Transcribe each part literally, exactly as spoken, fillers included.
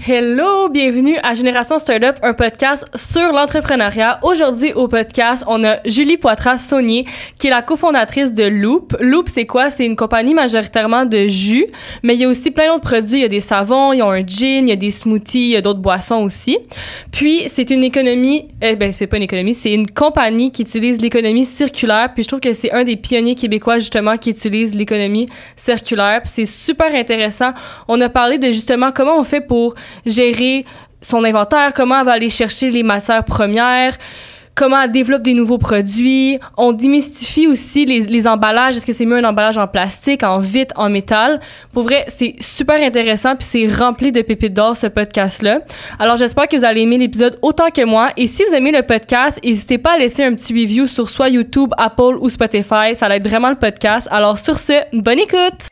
Hello, bienvenue à Génération Startup, un podcast sur l'entrepreneuriat. Aujourd'hui au podcast, on a Julie Poitras-Saunier, qui est la cofondatrice de Loop. Loop, c'est quoi? C'est une compagnie majoritairement de jus, mais il y a aussi plein d'autres produits. Il y a des savons, il y a un gin, il y a des smoothies, il y a d'autres boissons aussi. Puis, c'est une économie, eh ben, c'est pas une économie, c'est une compagnie qui utilise l'économie circulaire. Puis, je trouve que c'est un des pionniers québécois, justement, qui utilise l'économie circulaire. Puis, c'est super intéressant. On a parlé de, justement, comment on fait pour gérer son inventaire, comment elle va aller chercher les matières premières, comment elle développe des nouveaux produits. On démystifie aussi les, les emballages. Est-ce que c'est mieux un emballage en plastique, en vitre, en métal? Pour vrai, c'est super intéressant puis c'est rempli de pépites d'or, ce podcast-là. Alors, j'espère que vous allez aimer l'épisode autant que moi. Et si vous aimez le podcast, n'hésitez pas à laisser un petit review sur soit YouTube, Apple ou Spotify. Ça aide vraiment le podcast. Alors, sur ce, bonne écoute!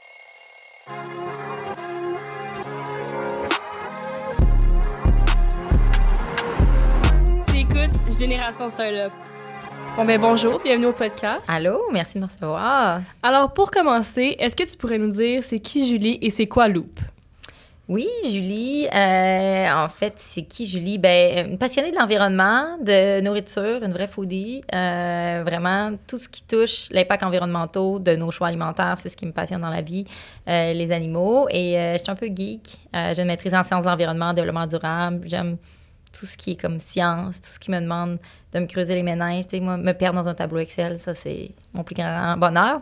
Génération Startup. Bon ben bonjour, bienvenue au podcast. Allô, merci de me recevoir. Alors pour commencer, est-ce que tu pourrais nous dire c'est qui Julie et c'est quoi Loop? Oui, Julie, euh, en fait, c'est qui Julie? Ben, une passionnée de l'environnement, de nourriture, une vraie foodie. Euh, vraiment, tout ce qui touche l'impact environnemental de nos choix alimentaires, c'est ce qui me passionne dans la vie, euh, les animaux. Et euh, je suis un peu geek. Euh, j'ai une maîtrise en sciences d'environnement, développement durable. J'aime tout ce qui est comme science, tout ce qui me demande de me creuser les méninges. Tu sais, moi, me perdre dans un tableau Excel, ça, c'est mon plus grand bonheur.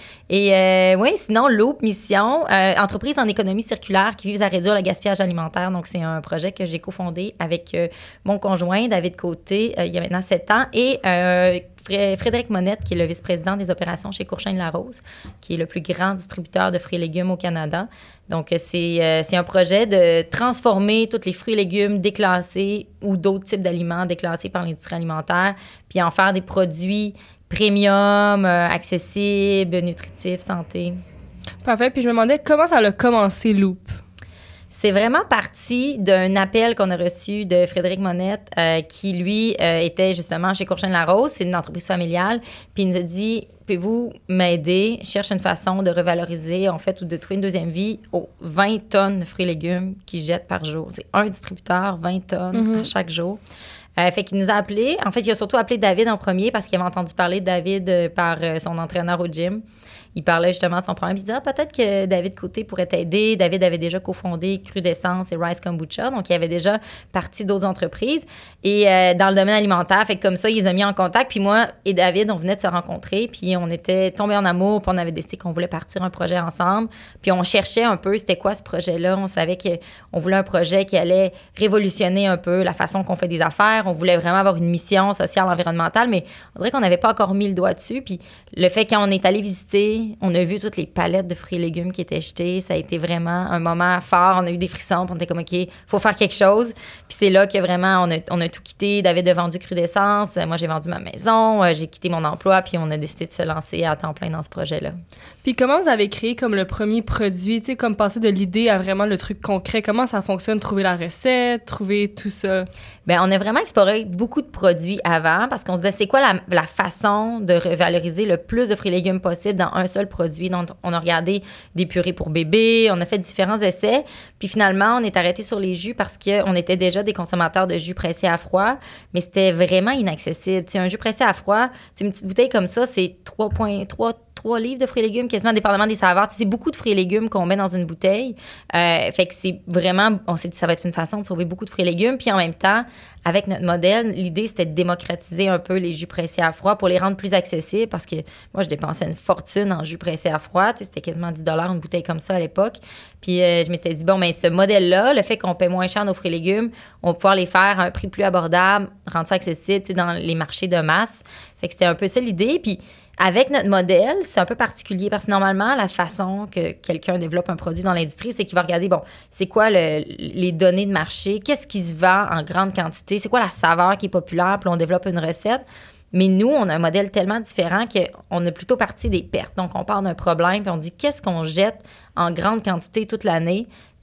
Et euh, oui, sinon, Loop Mission, euh, entreprise en économie circulaire qui vise à réduire le gaspillage alimentaire. Donc, c'est un projet que j'ai cofondé avec euh, mon conjoint, David Côté, euh, il y a maintenant sept ans, et euh, Frédéric Monette, qui est le vice-président des opérations chez Courchaine-Larose, qui est le plus grand distributeur de fruits et légumes au Canada. Donc, c'est, euh, c'est un projet de transformer tous les fruits et légumes déclassés ou d'autres types d'aliments déclassés par l'industrie alimentaire, puis en faire des produits premium, euh, accessibles, nutritifs, santé. Parfait. Puis je me demandais comment ça a commencé, Loop? C'est vraiment parti d'un appel qu'on a reçu de Frédéric Monette, euh, qui, lui, euh, était justement chez Courchaine-Larose. C'est une entreprise familiale. Puis il nous a dit, pouvez-vous m'aider? Je cherche une façon de revaloriser, en fait, ou de trouver une deuxième vie aux vingt tonnes de fruits et légumes qu'ils jettent par jour. C'est un distributeur, vingt tonnes mm-hmm. à chaque jour. Euh, fait qu'il nous a appelé. En fait, il a surtout appelé David en premier parce qu'il avait entendu parler de David euh, par euh, son entraîneur au gym. Il parlait justement de son problème. Il disait, ah, peut-être que David Côté pourrait t'aider. David avait déjà cofondé Crudescence et Rice Kombucha. Donc, il avait déjà parti d'autres entreprises. Et euh, dans le domaine alimentaire, fait que comme ça, il les a mis en contact. Puis moi et David, on venait de se rencontrer. Puis on était tombés en amour. Puis on avait décidé qu'on voulait partir un projet ensemble. Puis on cherchait un peu c'était quoi ce projet-là. On savait qu'on voulait un projet qui allait révolutionner un peu la façon qu'on fait des affaires. On voulait vraiment avoir une mission sociale, environnementale. Mais on dirait qu'on n'avait pas encore mis le doigt dessus. Puis le fait quand on est allé visiter, on a vu toutes les palettes de fruits et légumes qui étaient jetées. Ça a été vraiment un moment fort. On a eu des frissons. Puis on était comme, OK, il faut faire quelque chose. Puis c'est là que vraiment, on a, on a tout quitté. David a vendu Crudescence. Moi, j'ai vendu ma maison. J'ai quitté mon emploi. Puis on a décidé de se lancer à temps plein dans ce projet-là. Puis comment vous avez créé comme le premier produit? Tu sais, comme passer de l'idée à vraiment le truc concret. Comment ça fonctionne? Trouver la recette, trouver tout ça? Bien, on a vraiment exploré beaucoup de produits avant parce qu'on se disait, c'est quoi la, la façon de revaloriser le plus de fruits et légumes possible dans un seul produit. Donc, on a regardé des purées pour bébés, on a fait différents essais. Puis finalement, on est arrêté sur les jus parce qu'on était déjà des consommateurs de jus pressés à froid, mais c'était vraiment inaccessible. T'sais, un jus pressé à froid, une petite bouteille comme ça, c'est trois virgule trois livres de fruits et légumes, quasiment dépendamment des saveurs. T'sais, c'est beaucoup de fruits et légumes qu'on met dans une bouteille. Euh, fait que c'est vraiment, on s'est dit ça va être une façon de sauver beaucoup de fruits et légumes. Puis en même temps, avec notre modèle, l'idée, c'était de démocratiser un peu les jus pressés à froid pour les rendre plus accessibles parce que moi, je dépensais une fortune en jus pressé à froid. C'était quasiment dix dollars une bouteille comme ça à l'époque. Puis euh, je m'étais dit, bon, mais ce modèle-là, le fait qu'on paie moins cher nos fruits et légumes, on va pouvoir les faire à un prix plus abordable, rendre ça accessible dans les marchés de masse. Fait que c'était un peu ça l'idée. Puis avec notre modèle, c'est un peu particulier parce que normalement, la façon que quelqu'un développe un produit dans l'industrie, c'est qu'il va regarder, bon, c'est quoi le, les données de marché, qu'est-ce qui se vend en grande quantité, c'est quoi la saveur qui est populaire, puis on développe une recette. Mais nous, on a un modèle tellement différent qu'on a plutôt parti des pertes. Donc, on part d'un problème, puis on dit, qu'est-ce qu'on jette en grande quantité toute l'année?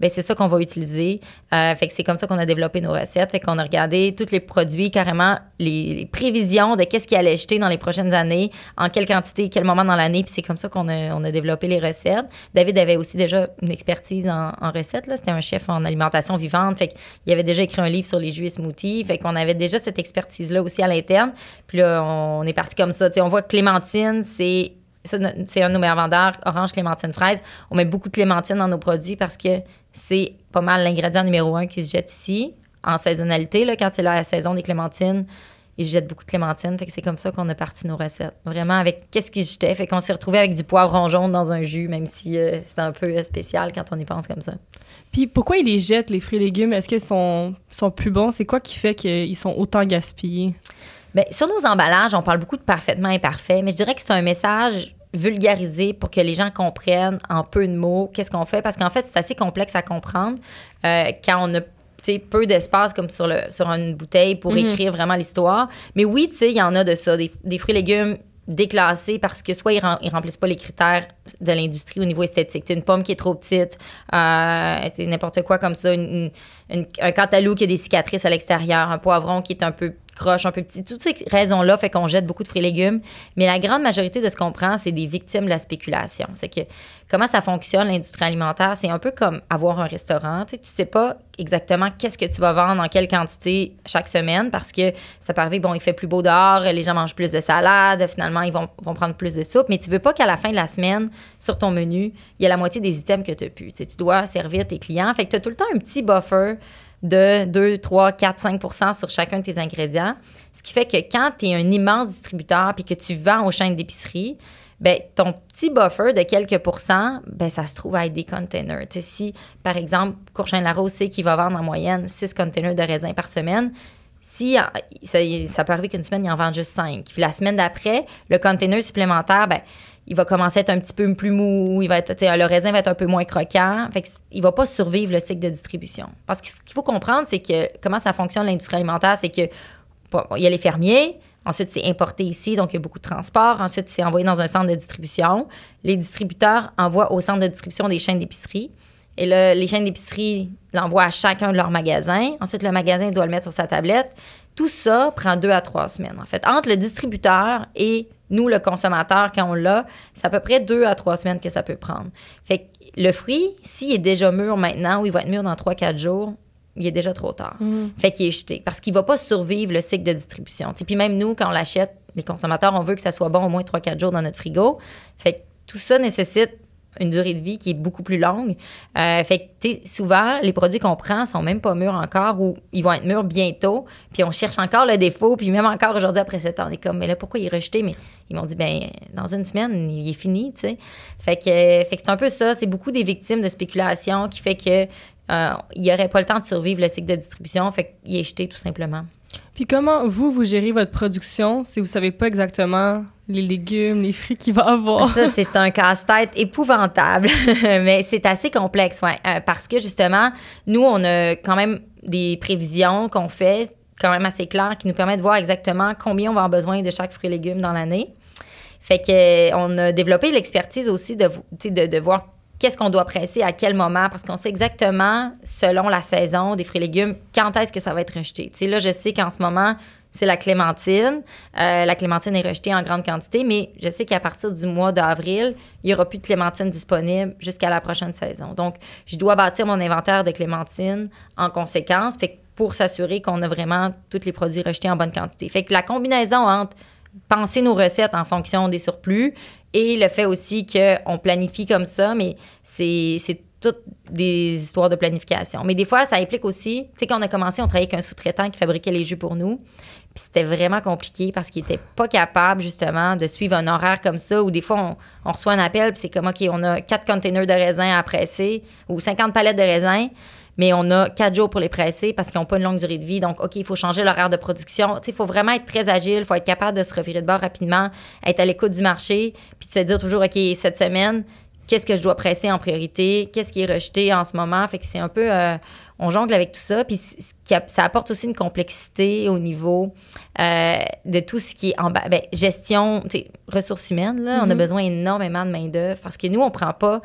ben c'est ça qu'on va utiliser. Euh, fait que c'est comme ça qu'on a développé nos recettes. Fait qu'on a regardé tous les produits, carrément les, les prévisions de qu'est-ce qu'il allait jeter dans les prochaines années, en quelle quantité, quel moment dans l'année, puis c'est comme ça qu'on a, on a développé les recettes. David avait aussi déjà une expertise en, en recettes, là. C'était un chef en alimentation vivante. Fait qu'il avait déjà écrit un livre sur les jus et smoothies. Fait qu'on avait déjà cette expertise-là aussi à l'interne. Puis là, on est parti comme ça. T'sais, on voit que clémentine, c'est... c'est un de nos meilleurs vendeurs, orange, clémentine, fraise. On met beaucoup de clémentine dans nos produits parce que c'est pas mal l'ingrédient numéro un qui se jette ici, en saisonnalité. Là, quand c'est la saison des clémentines, ils jettent beaucoup de clémentine. Fait que c'est comme ça qu'on a parti nos recettes. Vraiment avec qu'est-ce qu'ils jetaient. Fait qu'on s'est retrouvé avec du poivron jaune dans un jus, même si euh, c'est un peu spécial quand on y pense comme ça. Puis pourquoi ils les jettent, les fruits et légumes? Est-ce qu'ils sont, sont plus bons? C'est quoi qui fait qu'ils sont autant gaspillés? Bien, sur nos emballages, on parle beaucoup de parfaitement imparfait, mais je dirais que c'est un message vulgarisé pour que les gens comprennent en peu de mots qu'est-ce qu'on fait, parce qu'en fait, c'est assez complexe à comprendre euh, quand on a peu d'espace comme sur, le, sur une bouteille pour mm-hmm. écrire vraiment l'histoire. Mais oui, tu sais, il y en a de ça, des, des fruits et légumes déclassés parce que soit ils, rem, ils remplissent pas les critères de l'industrie au niveau esthétique. T'sais, une pomme qui est trop petite, euh, n'importe quoi comme ça, une, une, un cantaloupe qui a des cicatrices à l'extérieur, un poivron qui est un peu croche, un peu petit. Toutes ces raisons-là fait qu'on jette beaucoup de fruits et légumes. Mais la grande majorité de ce qu'on prend, c'est des victimes de la spéculation. C'est que comment ça fonctionne, l'industrie alimentaire, c'est un peu comme avoir un restaurant. Tu sais, tu sais pas exactement qu'est-ce que tu vas vendre, en quelle quantité chaque semaine, parce que ça peut arriver, bon, il fait plus beau dehors, les gens mangent plus de salade, finalement, ils vont, vont prendre plus de soupe, mais tu veux pas qu'à la fin de la semaine, sur ton menu, il y a la moitié des items que tu as pu. Tu sais, tu dois servir tes clients. Fait que tu as tout le temps un petit buffer de deux, trois, quatre, cinq pour cent sur chacun de tes ingrédients. Ce qui fait que quand tu es un immense distributeur puis que tu vends aux chaînes d'épicerie, ben ton petit buffer de quelques pourcents, ben ça se trouve à être des containers. Tu sais, si, par exemple, Courchain-Larose sait qu'il va vendre en moyenne six containers de raisins par semaine, si ça, ça peut arriver qu'une semaine, il en vend juste cinq. Puis la semaine d'après, le container supplémentaire, ben il va commencer à être un petit peu plus mou, il va être, le raisin va être un peu moins croquant. Fait qu'il ne va pas survivre le cycle de distribution. Parce que ce qu'il faut comprendre, c'est que comment ça fonctionne l'industrie alimentaire, c'est que bon, il y a les fermiers, ensuite c'est importé ici, donc il y a beaucoup de transport, ensuite c'est envoyé dans un centre de distribution. Les distributeurs envoient au centre de distribution des chaînes d'épicerie. Et là, les chaînes d'épicerie l'envoient à chacun de leurs magasins. Ensuite, le magasin doit le mettre sur sa tablette. Tout ça prend deux à trois semaines, en fait. Entre le distributeur et nous, le consommateur, quand on l'a, c'est à peu près deux à trois semaines que ça peut prendre. Fait que le fruit, s'il est déjà mûr maintenant ou il va être mûr dans trois à quatre jours, il est déjà trop tard. Mm. Fait qu'il est jeté parce qu'il ne va pas survivre le cycle de distribution. Puis même nous, quand on l'achète, les consommateurs, on veut que ça soit bon au moins trois à quatre jours dans notre frigo. Fait que tout ça nécessite une durée de vie qui est beaucoup plus longue. Euh, fait que, souvent, les produits qu'on prend sont même pas mûrs encore ou ils vont être mûrs bientôt. Puis on cherche encore le défaut. Puis même encore aujourd'hui, après sept ans, on est comme, mais là, pourquoi il est rejeté? Mais ils m'ont dit, ben dans une semaine, il est fini, tu sais. Fait que, fait que c'est un peu ça. C'est beaucoup des victimes de spéculation qui fait que euh, il n'y aurait pas le temps de survivre le cycle de distribution. Fait qu'il est jeté, tout simplement. Puis comment, vous, vous gérez votre production si vous savez pas exactement les légumes, les fruits qu'il va avoir? Ça, c'est un casse-tête épouvantable, mais c'est assez complexe, ouais, euh, parce que, justement, nous, on a quand même des prévisions qu'on fait quand même assez claires qui nous permettent de voir exactement combien on va avoir besoin de chaque fruit et légume dans l'année. Fait qu'on a développé l'expertise aussi de, de, de voir qu'est-ce qu'on doit presser à quel moment, parce qu'on sait exactement, selon la saison des fruits et légumes, quand est-ce que ça va être rejeté. Tu sais, là, je sais qu'en ce moment, c'est la clémentine. Euh, la clémentine est rejetée en grande quantité, mais je sais qu'à partir du mois d'avril, il n'y aura plus de clémentine disponible jusqu'à la prochaine saison. Donc, je dois bâtir mon inventaire de clémentine en conséquence, fait que pour s'assurer qu'on a vraiment tous les produits rejetés en bonne quantité. Fait que la combinaison entre penser nos recettes en fonction des surplus et le fait aussi qu'on planifie comme ça, mais c'est, c'est toutes des histoires de planification. Mais des fois, ça implique aussi, tu sais, quand on a commencé, on travaillait avec un sous-traitant qui fabriquait les jus pour nous. Puis c'était vraiment compliqué parce qu'il n'était pas capable, justement, de suivre un horaire comme ça, où des fois, on, on reçoit un appel, puis c'est comme, OK, on a quatre containers de raisins à presser ou cinquante palettes de raisins, mais on a quatre jours pour les presser parce qu'ils n'ont pas une longue durée de vie. Donc, OK, il faut changer l'horaire de production. Tu sais, il faut vraiment être très agile, il faut être capable de se revirer de bord rapidement, être à l'écoute du marché, puis de se dire toujours, OK, cette semaine, qu'est-ce que je dois presser en priorité? Qu'est-ce qui est rejeté en ce moment? Fait que c'est un peu... Euh, on jongle avec tout ça. Puis ça apporte aussi une complexité au niveau euh, de tout ce qui est en bas. Ben, gestion, ressources humaines, là, mm-hmm. On a besoin énormément de main-d'œuvre parce que nous, on ne prend pas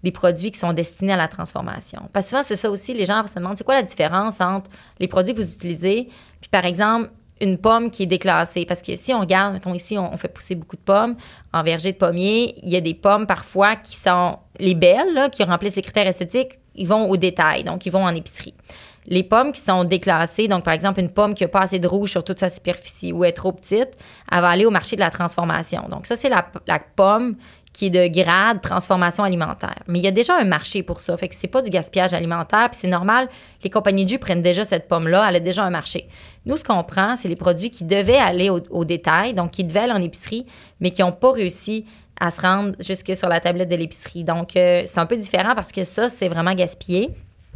des produits qui sont destinés à la transformation. Parce que souvent, c'est ça aussi, les gens se demandent, c'est quoi la différence entre les produits que vous utilisez, puis par exemple, une pomme qui est déclassée. Parce que si on regarde, mettons ici, on, on fait pousser beaucoup de pommes en verger de pommier, il y a des pommes parfois qui sont les belles, là, qui remplissent les critères esthétiques, ils vont au détail, donc ils vont en épicerie. Les pommes qui sont déclassées, donc par exemple une pomme qui n'a pas assez de rouge sur toute sa superficie ou est trop petite, elle va aller au marché de la transformation. Donc ça, c'est la, la pomme qui est de grade transformation alimentaire. Mais il y a déjà un marché pour ça, fait que c'est pas du gaspillage alimentaire, puis c'est normal, les compagnies de jus prennent déjà cette pomme-là, elle a déjà un marché. Nous, ce qu'on prend, c'est les produits qui devaient aller au, au détail, donc qui devaient aller en épicerie, mais qui n'ont pas réussi à se rendre jusque sur la tablette de l'épicerie. Donc, euh, c'est un peu différent parce que ça, c'est vraiment gaspillé.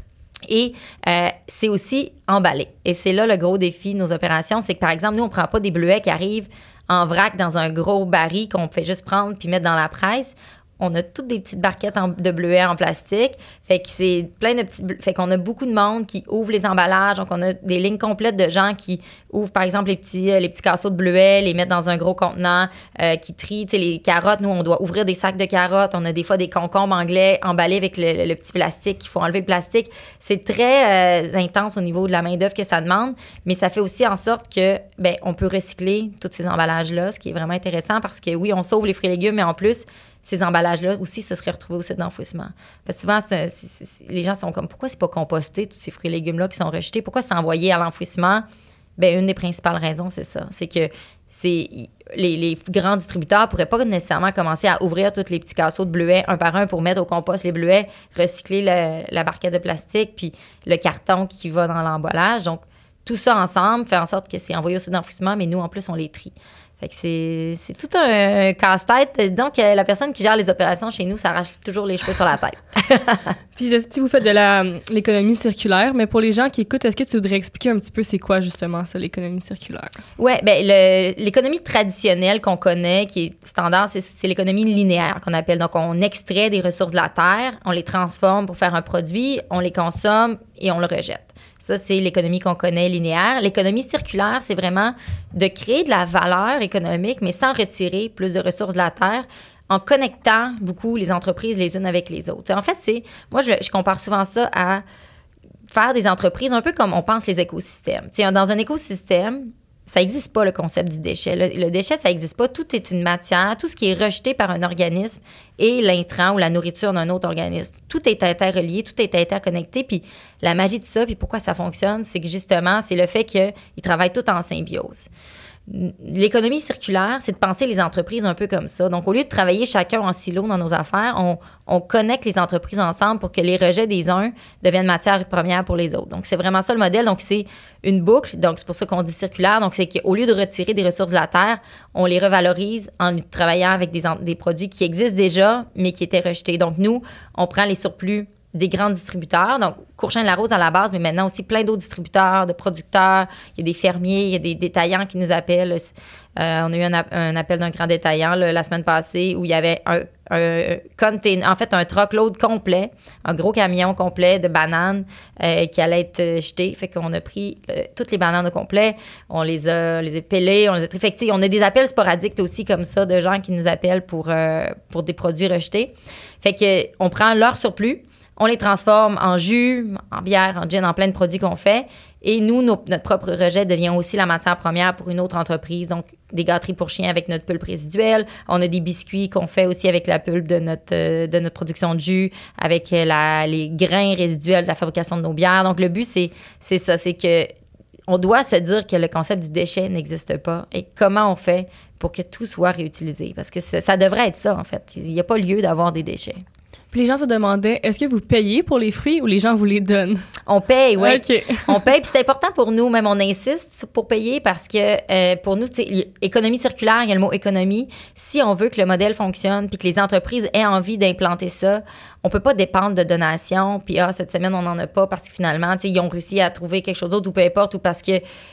Et euh, c'est aussi emballé. Et c'est là le gros défi de nos opérations, c'est que, par exemple, nous, on ne prend pas des bleuets qui arrivent en vrac dans un gros baril qu'on fait juste prendre puis mettre dans la presse. On a toutes des petites barquettes en, de bleuets en plastique. Fait que c'est plein de petits... Fait qu'on a beaucoup de monde qui ouvre les emballages. Donc, on a des lignes complètes de gens qui ouvrent, par exemple, les petits, les petits casseaux de bleuets, les mettent dans un gros contenant, euh, qui trient. Tu sais, les carottes, nous, on doit ouvrir des sacs de carottes. On a des fois des concombres anglais emballés avec le, le petit plastique. Il faut enlever le plastique. C'est très euh, intense au niveau de la main-d'œuvre que ça demande, mais ça fait aussi en sorte que, ben, on peut recycler tous ces emballages-là, ce qui est vraiment intéressant parce que, oui, on sauve les fruits et légumes, mais en plus, ces emballages-là aussi, ce serait retrouvé au site d'enfouissement. Parce que souvent, c'est, c'est, c'est, les gens sont comme, pourquoi c'est pas composté, tous ces fruits et légumes-là qui sont rejetés? Pourquoi c'est envoyé à l'enfouissement? Bien, une des principales raisons, c'est ça. C'est que c'est, les, les grands distributeurs ne pourraient pas nécessairement commencer à ouvrir tous les petits casseaux de bleuets un par un pour mettre au compost les bleuets, recycler le, la barquette de plastique, puis le carton qui va dans l'emballage. Donc, tout ça ensemble fait en sorte que c'est envoyé au site d'enfouissement, mais nous, en plus, on les trie. Fait que c'est, c'est tout un, un casse-tête. Donc, la personne qui gère les opérations chez nous s'arrache toujours les cheveux sur la tête. Puis, je sais que vous faites de la, l'économie circulaire, mais pour les gens qui écoutent, est-ce que tu voudrais expliquer un petit peu c'est quoi, justement, ça, l'économie circulaire? Oui, bien, le, l'économie traditionnelle qu'on connaît, qui est standard, c'est, c'est l'économie linéaire qu'on appelle. Donc, on extrait des ressources de la terre, on les transforme pour faire un produit, on les consomme et on le rejette. Ça, c'est l'économie qu'on connaît linéaire. L'économie circulaire, c'est vraiment de créer de la valeur économique, mais sans retirer plus de ressources de la terre, en connectant beaucoup les entreprises les unes avec les autres. En fait, c'est moi, je, je compare souvent ça à faire des entreprises un peu comme on pense les écosystèmes. T'sais, dans un écosystème, ça n'existe pas le concept du déchet. Le, le déchet, ça n'existe pas. Tout est une matière. Tout ce qui est rejeté par un organisme est l'intrant ou la nourriture d'un autre organisme. Tout est interrelié, tout est interconnecté. Puis la magie de ça, puis pourquoi ça fonctionne, c'est que justement, c'est le fait qu'ils travaillent tous en symbiose. L'économie circulaire, c'est de penser les entreprises un peu comme ça. Donc, au lieu de travailler chacun en silo dans nos affaires, on, on connecte les entreprises ensemble pour que les rejets des uns deviennent matière première pour les autres. Donc, c'est vraiment ça le modèle. Donc, c'est une boucle. Donc, c'est pour ça qu'on dit circulaire. Donc, c'est qu'au lieu de retirer des ressources de la terre, on les revalorise en travaillant avec des, des produits qui existent déjà, mais qui étaient rejetés. Donc, nous, on prend les surplus des grands distributeurs, donc Courchaine-Larose à la base, mais maintenant aussi plein d'autres distributeurs, de producteurs. Il y a des fermiers, il y a des détaillants qui nous appellent. Euh, on a eu un, un appel d'un grand détaillant là, la semaine passée où il y avait un, un container, en fait un truckload complet, un gros camion complet de bananes euh, qui allait être jeté. Fait qu'on a pris euh, toutes les bananes au complet, on les a, les a pelées, on les a triées. Fait que, on a des appels sporadiques aussi comme ça de gens qui nous appellent pour, euh, pour des produits rejetés. Fait que on prend leur surplus, on les transforme en jus, en bière, en gin, en plein de produits qu'on fait. Et nous, nos, notre propre rejet devient aussi la matière première pour une autre entreprise. Donc, des gâteries pour chiens avec notre pulpe résiduelle. On a des biscuits qu'on fait aussi avec la pulpe de notre, euh, de notre production de jus, avec la, les grains résiduels de la fabrication de nos bières. Donc, le but, c'est, c'est ça, c'est que on doit se dire que le concept du déchet n'existe pas. Et comment on fait pour que tout soit réutilisé? Parce que ça, ça devrait être ça, en fait. Il n'y a pas lieu d'avoir des déchets. Puis les gens se demandaient, est-ce que vous payez pour les fruits ou les gens vous les donnent? On paye, oui. OK. On paye, puis c'est important pour nous, même on insiste pour payer parce que euh, pour nous, tu sais, économie circulaire, il y a le mot économie. Si on veut que le modèle fonctionne puis que les entreprises aient envie d'implanter ça, on peut pas dépendre de donations, puis ah, cette semaine, on n'en a pas parce que finalement, tu sais, ils ont réussi à trouver quelque chose d'autre ou peu importe, ou parce que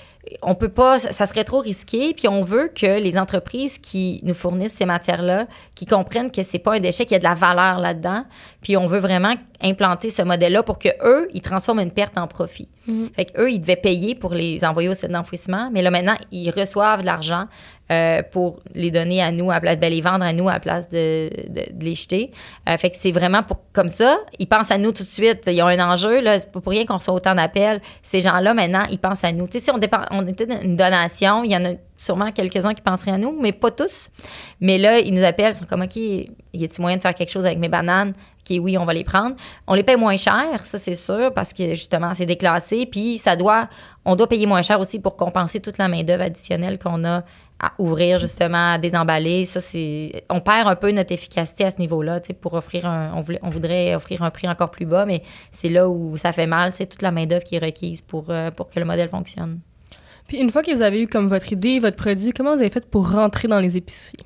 on peut pas, ça serait trop risqué, puis on veut que les entreprises qui nous fournissent ces matières-là, qui comprennent que c'est pas un déchet, qu'il y a de la valeur là-dedans, Puis on veut vraiment implanter ce modèle-là pour qu'eux, ils transforment une perte en profit. Mm-hmm. Fait qu'eux, ils devaient payer pour les envoyer au site d'enfouissement, mais là, maintenant, ils reçoivent de l'argent euh, pour les donner à nous, à place de les vendre à nous à la place de, de, de les jeter. Euh, fait que c'est vraiment pour comme ça. Ils pensent à nous tout de suite. Ils ont un enjeu, là. C'est pas pour rien qu'on reçoit autant d'appels. Ces gens-là, maintenant, ils pensent à nous. Tu sais, si on, dépend, on était dans une donation, il y en a sûrement quelques-uns qui penseraient à nous, mais pas tous. Mais là, ils nous appellent, ils sont comme, OK, y a-t-il moyen de faire quelque chose avec mes bananes? OK, oui, on va les prendre. On les paye moins cher, ça, c'est sûr, parce que, justement, c'est déclassé. Puis, ça doit, on doit payer moins cher aussi pour compenser toute la main-d'œuvre additionnelle qu'on a à ouvrir, justement, à désemballer. Ça, c'est... On perd un peu notre efficacité à ce niveau-là, tu sais, pour offrir un... On, voulait, on voudrait offrir un prix encore plus bas, mais c'est là où ça fait mal. C'est toute la main-d'œuvre qui est requise pour, euh, pour que le modèle fonctionne. Puis, une fois que vous avez eu comme votre idée, votre produit, comment vous avez fait pour rentrer dans les épiceries?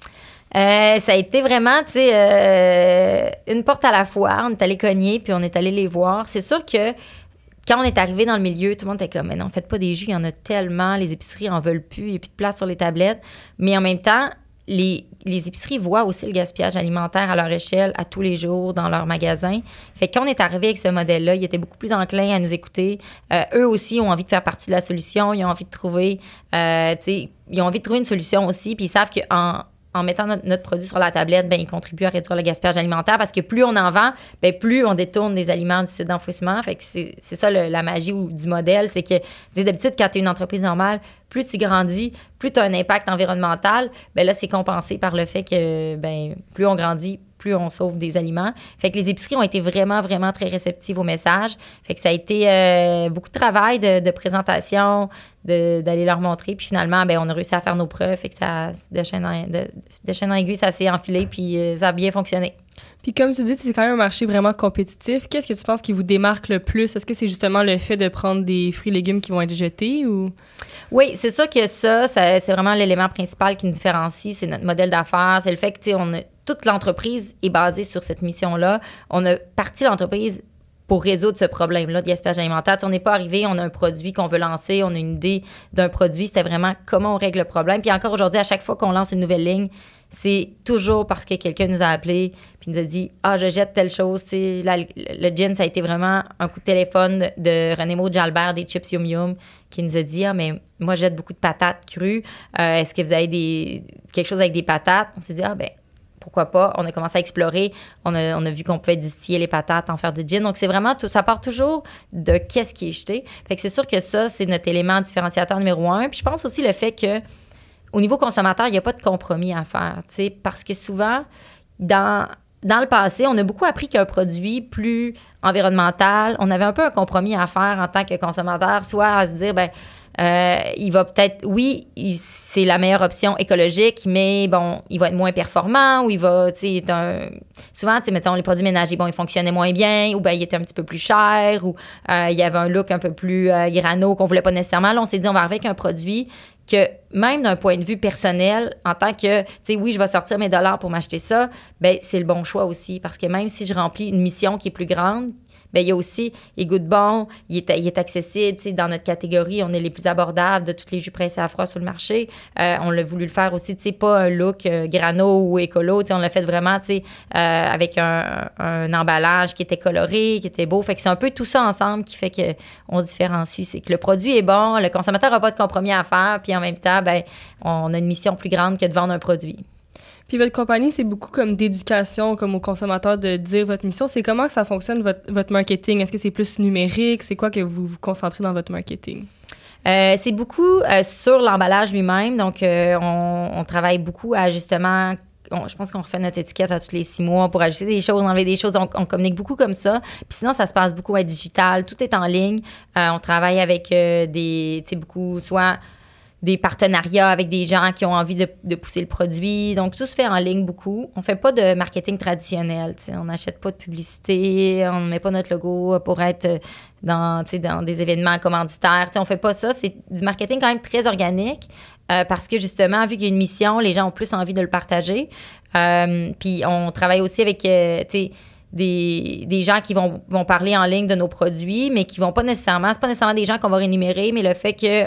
Euh, ça a été vraiment, tu sais, euh, une porte à la fois. On est allé cogner, puis on est allé les voir. C'est sûr que quand on est arrivé dans le milieu, tout le monde était comme, mais non, faites pas des jus, il y en a tellement, les épiceries en veulent plus, il n'y a plus de place sur les tablettes. Mais en même temps, les, les épiceries voient aussi le gaspillage alimentaire à leur échelle, à tous les jours, dans leurs magasins. Fait que quand on est arrivé avec ce modèle-là, ils étaient beaucoup plus enclins à nous écouter. Euh, eux aussi ont envie de faire partie de la solution, ils ont envie de trouver, euh, tu sais, ils ont envie de trouver une solution aussi, puis ils savent qu'en en mettant notre, notre produit sur la tablette, ben, il contribue à réduire le gaspillage alimentaire parce que plus on en vend, ben, plus on détourne des aliments du site d'enfouissement. Fait que c'est, c'est ça le, la magie ou, du modèle, c'est que d'habitude, quand tu es une entreprise normale, plus tu grandis, plus tu as un impact environnemental, ben là, c'est compensé par le fait que ben, plus on grandit, plus on sauve des aliments. Fait que les épiceries ont été vraiment, vraiment très réceptives au message. Fait que ça a été euh, beaucoup de travail de, de présentation, de, d'aller leur montrer. Puis finalement, ben, on a réussi à faire nos preuves. Fait que ça, de chaîne en, de, de chaîne en aiguille, ça s'est enfilé, puis euh, ça a bien fonctionné. Puis comme tu dis, c'est quand même un marché vraiment compétitif. Qu'est-ce que tu penses qui vous démarque le plus? Est-ce que c'est justement le fait de prendre des fruits et légumes qui vont être jetés ou... Oui, c'est sûr que ça, ça c'est vraiment l'élément principal qui nous différencie. C'est notre modèle d'affaires. C'est le fait que, tu sais, on a, toute l'entreprise est basée sur cette mission-là. On a parti l'entreprise pour résoudre ce problème-là de gaspillage alimentaire. T'sais, on n'est pas arrivé, on a un produit qu'on veut lancer, on a une idée d'un produit. C'était vraiment comment on règle le problème. Puis encore aujourd'hui, à chaque fois qu'on lance une nouvelle ligne, c'est toujours parce que quelqu'un nous a appelé puis nous a dit « Ah, je jette telle chose. » La, le gin, ça a été vraiment un coup de téléphone de René Maud Jalbert des Chips Yum Yum qui nous a dit « Ah, mais moi, je jette beaucoup de patates crues. Euh, est-ce que vous avez des, quelque chose avec des patates? » On s'est dit « Ah, ben pourquoi pas? » On a commencé à explorer. On a, on a vu qu'on pouvait distiller les patates, en faire du gin. Donc, c'est vraiment tout. Ça part toujours de qu'est-ce qui est jeté. Fait que c'est sûr que ça, c'est notre élément différenciateur numéro un. Puis je pense aussi le fait que au niveau consommateur, il n'y a pas de compromis à faire, tu sais, parce que souvent, dans, dans le passé, on a beaucoup appris qu'un produit plus environnemental, on avait un peu un compromis à faire en tant que consommateur, soit à se dire, ben euh, il va peut-être, oui, il, c'est la meilleure option écologique, mais bon, il va être moins performant ou il va, tu sais, un... souvent, tu sais, mettons, les produits ménagers, bon, ils fonctionnaient moins bien ou bien il était un petit peu plus cher ou euh, il y avait un look un peu plus euh, grano qu'on voulait pas nécessairement. Là, on s'est dit, on va arriver avec un produit que même d'un point de vue personnel, en tant que, tu sais, oui, je vais sortir mes dollars pour m'acheter ça, bien, c'est le bon choix aussi. Parce que même si je remplis une mission qui est plus grande, bien, il y a aussi, il goûte bon, il est, il est accessible, tu sais, dans notre catégorie, on est les plus abordables de tous les jus pressés à froid sur le marché. Euh, on l'a voulu le faire aussi, tu sais, pas un look euh, grano ou écolo, tu sais, on l'a fait vraiment, tu sais, euh, avec un, un emballage qui était coloré, qui était beau. Fait que c'est un peu tout ça ensemble qui fait qu'on se différencie. C'est que le produit est bon, le consommateur n'a pas de compromis à faire, puis en même temps, ben, on a une mission plus grande que de vendre un produit. Puis votre compagnie, c'est beaucoup comme d'éducation, comme aux consommateurs de dire votre mission. C'est comment que ça fonctionne, votre, votre marketing? Est-ce que c'est plus numérique? C'est quoi que vous vous concentrez dans votre marketing? Euh, c'est beaucoup euh, sur l'emballage lui-même. Donc, euh, on, on travaille beaucoup à justement... On, je pense qu'on refait notre étiquette à tous les six mois pour ajouter des choses, enlever des choses. On, on communique beaucoup comme ça. Puis sinon, ça se passe beaucoup à digital. Tout est en ligne. Euh, on travaille avec euh, des... Tu sais, beaucoup, soit... des partenariats avec des gens qui ont envie de, de pousser le produit. Donc, tout se fait en ligne beaucoup. On ne fait pas de marketing traditionnel. T'sais. On n'achète pas de publicité. On ne met pas notre logo pour être dans, dans des événements commanditaires. T'sais, on ne fait pas ça. C'est du marketing quand même très organique euh, parce que, justement, vu qu'il y a une mission, les gens ont plus envie de le partager. Euh, puis, on travaille aussi avec... Euh, t'sais, Des, des gens qui vont, vont parler en ligne de nos produits, mais qui vont pas nécessairement... C'est pas nécessairement des gens qu'on va rémunérer, mais le fait que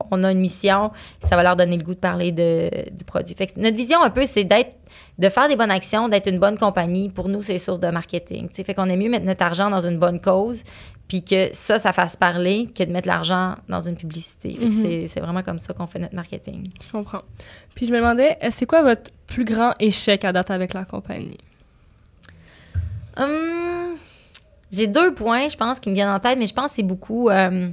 on a une mission, ça va leur donner le goût de parler de, du produit. Fait que notre vision un peu, c'est d'être, de faire des bonnes actions, d'être une bonne compagnie. Pour nous, c'est source de marketing. T'sais. Fait qu'on aime mieux mettre notre argent dans une bonne cause, puis que ça, ça fasse parler, que de mettre l'argent dans une publicité. Fait que mm-hmm. c'est, c'est vraiment comme ça qu'on fait notre marketing. Je comprends. Puis je me demandais, c'est quoi votre plus grand échec à date avec la compagnie? Hum, j'ai deux points, je pense, qui me viennent en tête, mais je pense que c'est beaucoup... Euh,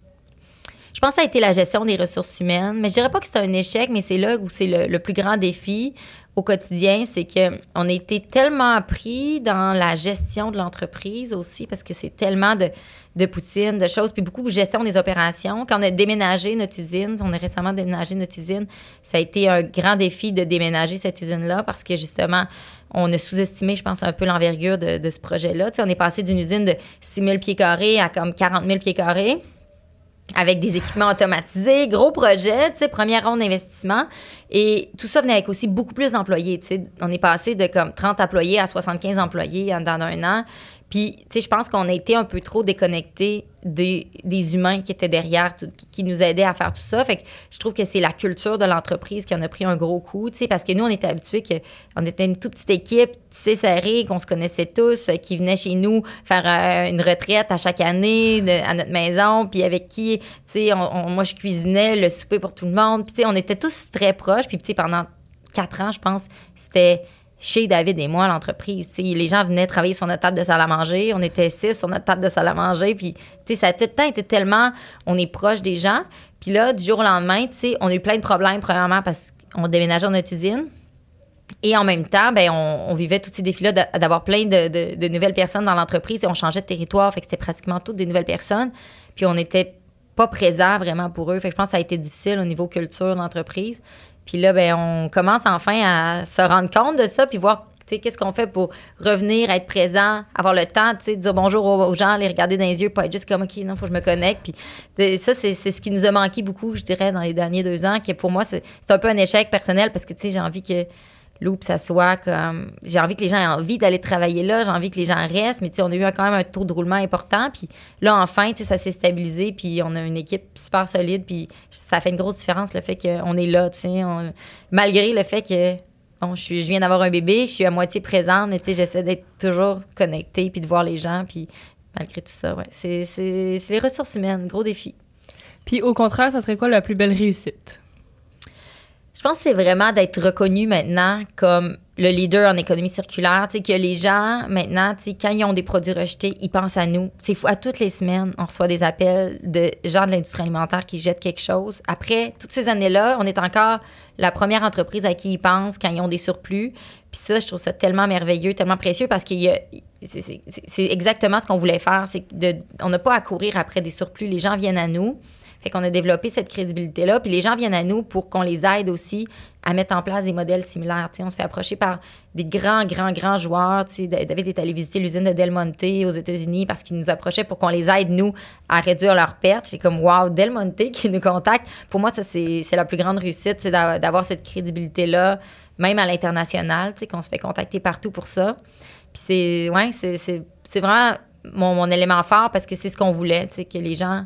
je pense que ça a été la gestion des ressources humaines. Mais je dirais pas que c'est un échec, mais c'est là où c'est le, le plus grand défi au quotidien, c'est qu'on a été tellement pris dans la gestion de l'entreprise aussi, parce que c'est tellement de, de poutine, de choses, puis beaucoup de gestion des opérations. Quand on a déménagé notre usine, on a récemment déménagé notre usine, ça a été un grand défi de déménager cette usine-là, parce que justement, on a sous-estimé, je pense, un peu l'envergure de, de ce projet-là. Tu sais, on est passé d'une usine de six mille pieds carrés à comme quarante mille pieds carrés, avec des équipements automatisés, gros projet, tu sais, première ronde d'investissement. Et tout ça venait avec aussi beaucoup plus d'employés, tu sais. On est passé de comme trente employés à soixante-quinze employés en dans un an. Puis, tu sais, je pense qu'on a été un peu trop déconnectés des, des humains qui étaient derrière, tout, qui, qui nous aidaient à faire tout ça. Fait que je trouve que c'est la culture de l'entreprise qui en a pris un gros coup, tu sais, parce que nous, on était habitués qu'on était une toute petite équipe, tissée serrée, qu'on se connaissait tous, euh, qui venait chez nous faire euh, une retraite à chaque année de, à notre maison, puis avec qui, tu sais, on, on, moi, je cuisinais le souper pour tout le monde. Puis, tu sais, on était tous très proches. Puis, tu sais, pendant quatre ans, je pense, c'était... chez David et moi, l'entreprise. T'sais, les gens venaient travailler sur notre table de salle à manger. On était six sur notre table de salle à manger. Puis, ça a tout le temps été tellement... On est proche des gens. Puis là, du jour au lendemain, on a eu plein de problèmes, premièrement, parce qu'on déménageait dans notre usine. Et en même temps, ben, on, on vivait tous ces défis-là de, d'avoir plein de, de, de nouvelles personnes dans l'entreprise. Et on changeait de territoire. Fait que c'était pratiquement toutes des nouvelles personnes. Puis on n'était pas présents vraiment pour eux. Fait que je pense que ça a été difficile au niveau culture de l'entreprise. Puis là, ben, on commence enfin à se rendre compte de ça, puis voir, tu sais, qu'est-ce qu'on fait pour revenir, être présent, avoir le temps, tu sais, de dire bonjour aux, aux gens, les regarder dans les yeux, pas être juste comme, OK, non, il faut que je me connecte. Puis ça, c'est, c'est ce qui nous a manqué beaucoup, je dirais, dans les derniers deux ans, que pour moi, c'est, c'est un peu un échec personnel, parce que, tu sais, j'ai envie que Loop, ça soit comme... J'ai envie que les gens aient envie d'aller travailler là, j'ai envie que les gens restent, mais tu sais, on a eu quand même un taux de roulement important, puis là, enfin, tu sais, ça s'est stabilisé, puis on a une équipe super solide, puis ça fait une grosse différence, le fait qu'on est là, tu sais, on... malgré le fait que, bon, je, suis, je viens d'avoir un bébé, je suis à moitié présente, mais tu sais, j'essaie d'être toujours connectée, puis de voir les gens, puis malgré tout ça, ouais, c'est, c'est, c'est les ressources humaines, gros défi. Puis au contraire, ça serait quoi la plus belle réussite? Je pense que c'est vraiment d'être reconnu maintenant comme le leader en économie circulaire. Tu sais, que les gens, maintenant, tu sais, quand ils ont des produits rejetés, ils pensent à nous. C'est fou. À toutes les semaines, on reçoit des appels de gens de l'industrie alimentaire qui jettent quelque chose. Après, toutes ces années-là, on est encore la première entreprise à qui ils pensent quand ils ont des surplus. Puis ça, je trouve ça tellement merveilleux, tellement précieux parce qu'il y a... C'est, c'est, c'est exactement ce qu'on voulait faire. C'est de, on n'a pas à courir après des surplus. Les gens viennent à nous. Fait qu'on a développé cette crédibilité-là. Puis les gens viennent à nous pour qu'on les aide aussi à mettre en place des modèles similaires. T'sais, on se fait approcher par des grands, grands, grands joueurs. T'sais, David est allé visiter l'usine de Del Monte aux États-Unis parce qu'ils nous approchaient pour qu'on les aide, nous, à réduire leurs pertes. C'est comme, wow, Del Monte qui nous contacte. Pour moi, ça, c'est, c'est la plus grande réussite, c'est d'avoir cette crédibilité-là, même à l'international, qu'on se fait contacter partout pour ça. Puis c'est, ouais, c'est, c'est, c'est vraiment mon, mon élément fort parce que c'est ce qu'on voulait, que les gens...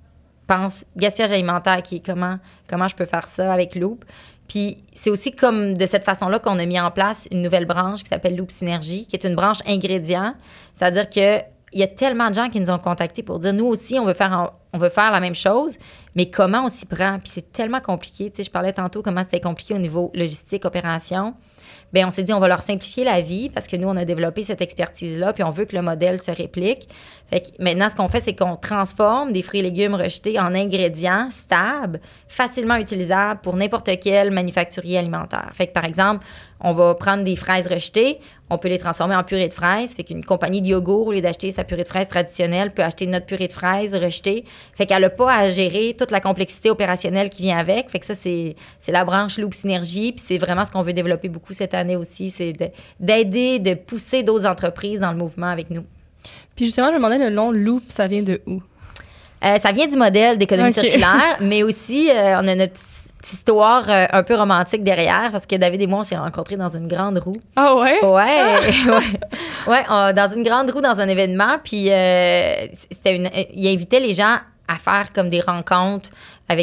pense gaspillage alimentaire, qui est comment, comment je peux faire ça avec Loop. Puis c'est aussi comme de cette façon-là qu'on a mis en place une nouvelle branche qui s'appelle Loop Synergie, qui est une branche ingrédients. C'est-à-dire qu'il y a tellement de gens qui nous ont contactés pour dire, nous aussi, on veut faire, on veut faire la même chose, mais comment on s'y prend? Puis c'est tellement compliqué. Tu sais, je parlais tantôt comment c'était compliqué au niveau logistique, opération. Bien, on s'est dit, on va leur simplifier la vie parce que nous, on a développé cette expertise-là, puis on veut que le modèle se réplique. Fait que maintenant, ce qu'on fait, c'est qu'on transforme des fruits et légumes rejetés en ingrédients stables, facilement utilisables pour n'importe quel manufacturier alimentaire. Fait que, par exemple, on va prendre des fraises rejetées, on peut les transformer en purée de fraises. Fait qu'une compagnie de yogourt, au lieu d'acheter sa purée de fraises traditionnelle, peut acheter notre purée de fraises rejetée. Fait qu'elle n'a pas à gérer toute la complexité opérationnelle qui vient avec. Fait que ça, c'est, c'est la branche Loop Synergie. Puis c'est vraiment ce qu'on veut développer beaucoup cette année aussi, c'est de, d'aider, de pousser d'autres entreprises dans le mouvement avec nous. Puis justement, je me demandais, le nom Loop, ça vient de où? Euh, ça vient du modèle d'économie okay. circulaire, mais aussi, euh, on a notre histoire euh, un peu romantique derrière, parce que David et moi, on s'est rencontrés dans une grande roue. Ah ouais? Ouais, ah. ouais. ouais on, dans une grande roue, dans un événement, puis euh, c'était une, il invitait les gens à faire comme des rencontres avec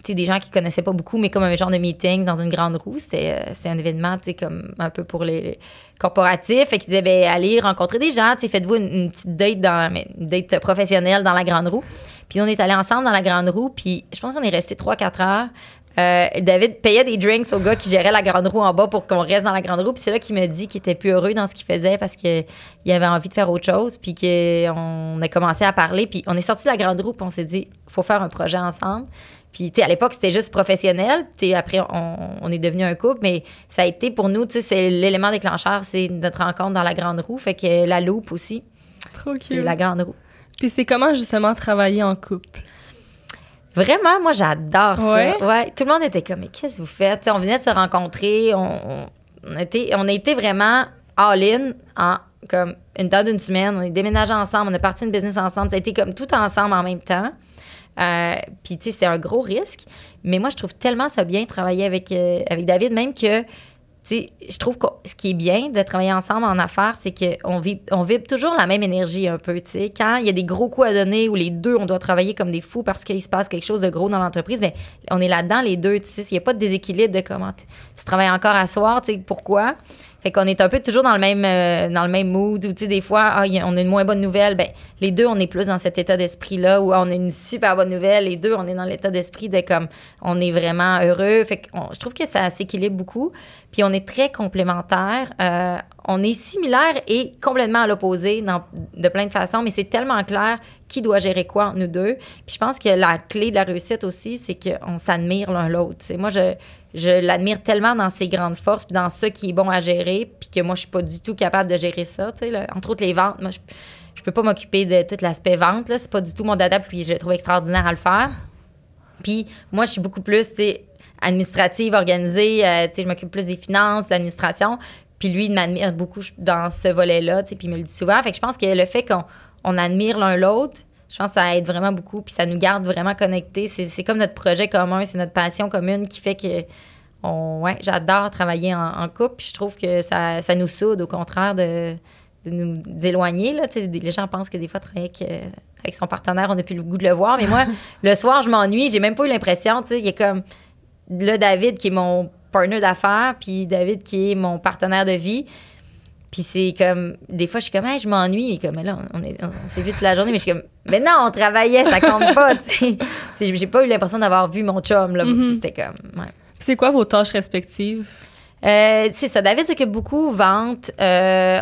sais, des gens qui connaissaient pas beaucoup, mais comme un genre de meeting dans une grande roue. C'était, euh, c'était un événement, tu sais, comme un peu pour les, les corporatifs. Fait qu'ils disaient, ben allez rencontrer des gens, tu sais, faites-vous une, une petite date, dans, une date professionnelle dans la grande roue. Puis on est allés ensemble dans la grande roue, puis je pense qu'on est resté trois quatre heures. Euh, David payait des drinks au gars qui gérait la grande roue en bas pour qu'on reste dans la grande roue. Puis c'est là qu'il me dit qu'il était plus heureux dans ce qu'il faisait parce qu'il avait envie de faire autre chose. Puis qu'on a commencé à parler. Puis on est sorti de la grande roue, puis on s'est dit, faut faire un projet ensemble. Puis, tu sais, à l'époque, c'était juste professionnel. Tu sais, après, on, on est devenu un couple. Mais ça a été pour nous, tu sais, c'est l'élément déclencheur, c'est notre rencontre dans la grande roue. Fait que la loupe aussi. Trop cute. C'est la grande roue. Puis c'est comment, justement, travailler en couple? Vraiment, moi, j'adore ça. Ouais. Ouais. Tout le monde était comme, mais qu'est-ce que vous faites? T'sais, on venait de se rencontrer. On, on, on, était, on a été vraiment all-in en comme une temps d'une semaine. On est déménagé ensemble. On a parti une business ensemble. Ça a été comme tout ensemble en même temps. Euh, Puis, tu sais, c'est un gros risque. Mais moi, je trouve tellement ça bien de travailler avec, euh, avec David, même que tu sais, je trouve que ce qui est bien de travailler ensemble en affaires, c'est qu'on vibre, on vibre toujours la même énergie un peu, tu sais. Quand il y a des gros coups à donner où les deux, on doit travailler comme des fous parce qu'il se passe quelque chose de gros dans l'entreprise, bien, on est là-dedans, les deux, tu sais. Il n'y a pas de déséquilibre de comment tu travailles encore à soir, tu sais, pourquoi. Fait qu'on est un peu toujours dans le même, euh, dans le même mood, où, tu sais, des fois, ah, y a, on a une moins bonne nouvelle. Ben, les deux, on est plus dans cet état d'esprit-là, où ah, on a une super bonne nouvelle. Les deux, on est dans l'état d'esprit de comme, on est vraiment heureux. Fait que on, je trouve que ça s'équilibre beaucoup. Puis on est très complémentaires. Euh, on est similaires et complètement à l'opposé dans, de plein de façons, mais c'est tellement clair qui doit gérer quoi entre nous deux. Puis je pense que la clé de la réussite aussi, c'est qu'on s'admire l'un l'autre. T'sais. Moi, je, je l'admire tellement dans ses grandes forces puis dans ce qui est bon à gérer, puis que moi, je suis pas du tout capable de gérer ça. Là. Entre autres, les ventes, moi, je, je peux pas m'occuper de tout l'aspect vente. Là. C'est pas du tout mon dada, puis je le trouve extraordinaire à le faire. Puis moi, je suis beaucoup plus, tu sais, administrative, organisée. Euh, tu sais, je m'occupe plus des finances, de l'administration. Puis lui, il m'admire beaucoup dans ce volet-là, tu sais, puis il me le dit souvent. Fait que je pense que le fait qu'on on admire l'un l'autre, je pense que ça aide vraiment beaucoup, puis ça nous garde vraiment connectés. C'est, c'est comme notre projet commun, c'est notre passion commune qui fait que on, ouais, j'adore travailler en, en couple, puis je trouve que ça, ça nous soude, au contraire de, de nous éloigner. Là. Tu sais, les gens pensent que des fois, travailler avec, euh, avec son partenaire, on n'a plus le goût de le voir. Mais moi, le soir, je m'ennuie, j'ai même pas eu l'impression. Tu sais, il y a comme là, David qui est mon partner d'affaires, puis David qui est mon partenaire de vie. Puis c'est comme, des fois, je suis comme, hey, je m'ennuie. Mais comme, mais là, on, est, on s'est vu toute la journée. Mais je suis comme, mais non, on travaillait, ça compte pas. Tu sais. J'ai pas eu l'impression d'avoir vu mon chum. Là. Mm-hmm. C'était comme, ouais. Puis c'est quoi vos tâches respectives? Euh, c'est ça. David s'occupe beaucoup vente, euh,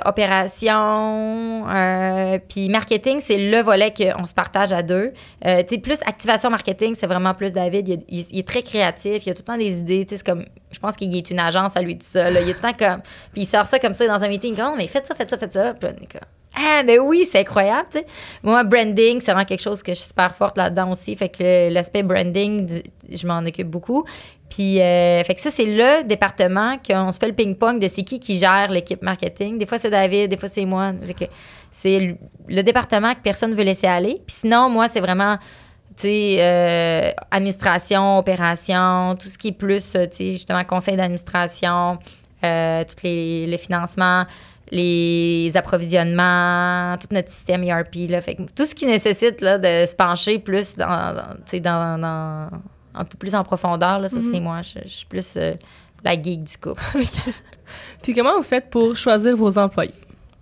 opération, euh, puis marketing, c'est le volet qu'on se partage à deux. Euh, tu sais, plus activation marketing, c'est vraiment plus David. Il, il, il est très créatif, il a tout le temps des idées. Tu sais, c'est comme, je pense qu'il est une agence à lui tout seul. Là. Il est tout le temps comme, puis il sort ça comme ça dans un meeting. Comme, oh, mais faites ça, faites ça, faites ça. Puis là, on est comme, ah, ben oui, c'est incroyable, tu sais. Moi, branding, c'est vraiment quelque chose que je suis super forte là-dedans aussi. Fait que l'aspect branding, du, je m'en occupe beaucoup. Puis, euh, fait que ça, c'est le département qu'on se fait le ping-pong de c'est qui qui gère l'équipe marketing. Des fois, c'est David, des fois, c'est moi. C'est, que c'est le, le département que personne ne veut laisser aller. Puis sinon, moi, c'est vraiment, tu sais, euh, administration, opération, tout ce qui est plus, tu sais, justement, conseil d'administration, euh, tous les, les financements, les approvisionnements, tout notre système E R P, là. Fait que tout ce qui nécessite, là, de se pencher plus dans, dans tu sais, dans... dans un peu plus en profondeur, là, ça, mm-hmm. c'est moi. Je, je suis plus euh, la geek du couple. Okay. Puis comment vous faites pour choisir vos employés?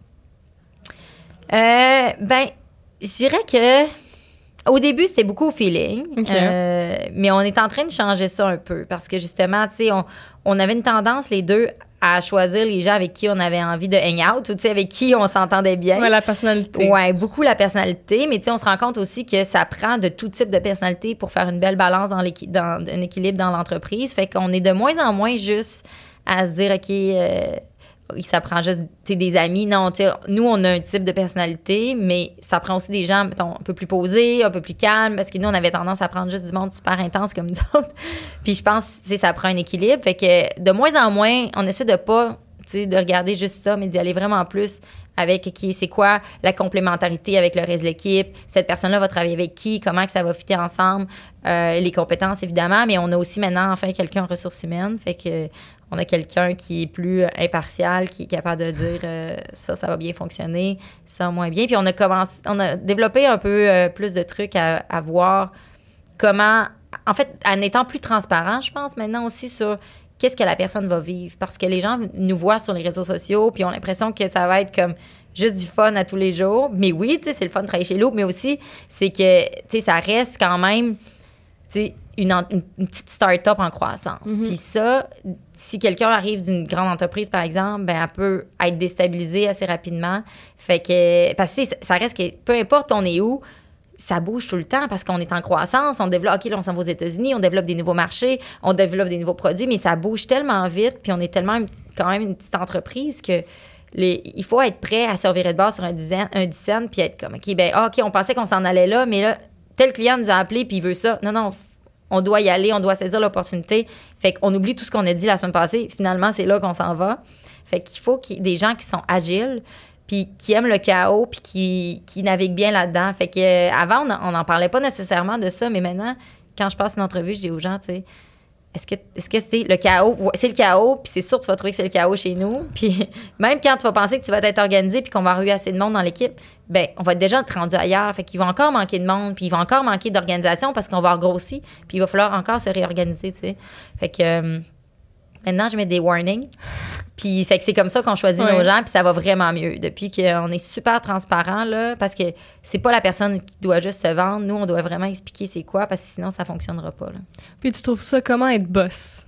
Euh, ben, je dirais que au début, c'était beaucoup au feeling. Okay. Euh, mais on est en train de changer ça un peu parce que justement, tu sais, on, on avait une tendance, les deux, à choisir les gens avec qui on avait envie de hang out ou tu sais, avec qui on s'entendait bien. Ouais, la personnalité. Ouais, beaucoup la personnalité, mais tu sais, on se rend compte aussi que ça prend de tout type de personnalité pour faire une belle balance dans, l'équi- dans un équilibre dans l'entreprise. Fait qu'on est de moins en moins juste à se dire, OK, euh, ça prend juste des amis. Non, tu sais, nous, on a un type de personnalité, mais ça prend aussi des gens, mettons, un peu plus posés, un peu plus calmes, parce que nous, on avait tendance à prendre juste du monde super intense comme nous autres. Puis je pense, tu sais, ça prend un équilibre. Fait que de moins en moins, on essaie de pas, tu sais, de regarder juste ça, mais d'y aller vraiment plus avec qui, c'est quoi la complémentarité avec le reste de l'équipe. Cette personne-là va travailler avec qui, comment que ça va fitter ensemble, euh, les compétences, évidemment, mais on a aussi maintenant, enfin, quelqu'un en ressources humaines. Fait que on a quelqu'un qui est plus impartial, qui est capable de dire euh, ça, ça va bien fonctionner, ça moins bien. Puis on a commencé, on a développé un peu euh, plus de trucs à, à voir comment en fait, en étant plus transparent, je pense, maintenant aussi sur qu'est-ce que la personne va vivre. Parce que les gens nous voient sur les réseaux sociaux, puis ont l'impression que ça va être comme juste du fun à tous les jours. Mais oui, tu sais, c'est le fun de travailler chez Loop, mais aussi, c'est que, tu sais, ça reste quand même, tu sais, une, une, une petite start-up en croissance. Mm-hmm. Puis ça, si quelqu'un arrive d'une grande entreprise, par exemple, ben elle peut être déstabilisée assez rapidement. Fait que, parce que ça reste que, peu importe on est où, ça bouge tout le temps parce qu'on est en croissance, on développe, OK, là, on s'en va aux États-Unis, on développe des nouveaux marchés, on développe des nouveaux produits, mais ça bouge tellement vite, puis on est tellement, quand même, une petite entreprise que les, il faut être prêt à se revirer de bord sur un dizaine, un dizaine, puis être comme, OK, ben, ah, OK, on pensait qu'on s'en allait là, mais là, tel client nous a appelé, puis il veut ça. Non, non, on doit y aller, on doit saisir l'opportunité. Fait qu'on oublie tout ce qu'on a dit la semaine passée. Finalement, c'est là qu'on s'en va. Fait qu'il faut qu'il y ait des gens qui sont agiles, puis qui aiment le chaos, puis qui, qui naviguent bien là-dedans. Fait que euh, avant, on n'en parlait pas nécessairement de ça, mais maintenant, quand je passe une entrevue, je dis aux gens, tu sais, est-ce que est-ce que c'est le chaos? Ouais, c'est le chaos, puis c'est sûr que tu vas trouver que c'est le chaos chez nous. Puis même quand tu vas penser que tu vas être organisé puis qu'on va avoir assez de monde dans l'équipe, ben on va déjà être rendu ailleurs. Fait qu'il va encore manquer de monde, puis il va encore manquer d'organisation parce qu'on va avoir grossi, puis il va falloir encore se réorganiser, tu sais. Fait que euh, maintenant, je mets des warnings. Puis fait que c'est comme ça qu'on choisit ouais. nos gens, puis ça va vraiment mieux. Depuis qu'on est super transparent, là, parce que c'est pas la personne qui doit juste se vendre. Nous, on doit vraiment expliquer c'est quoi, parce que sinon, ça fonctionnera pas, là. Puis tu trouves ça comment être boss?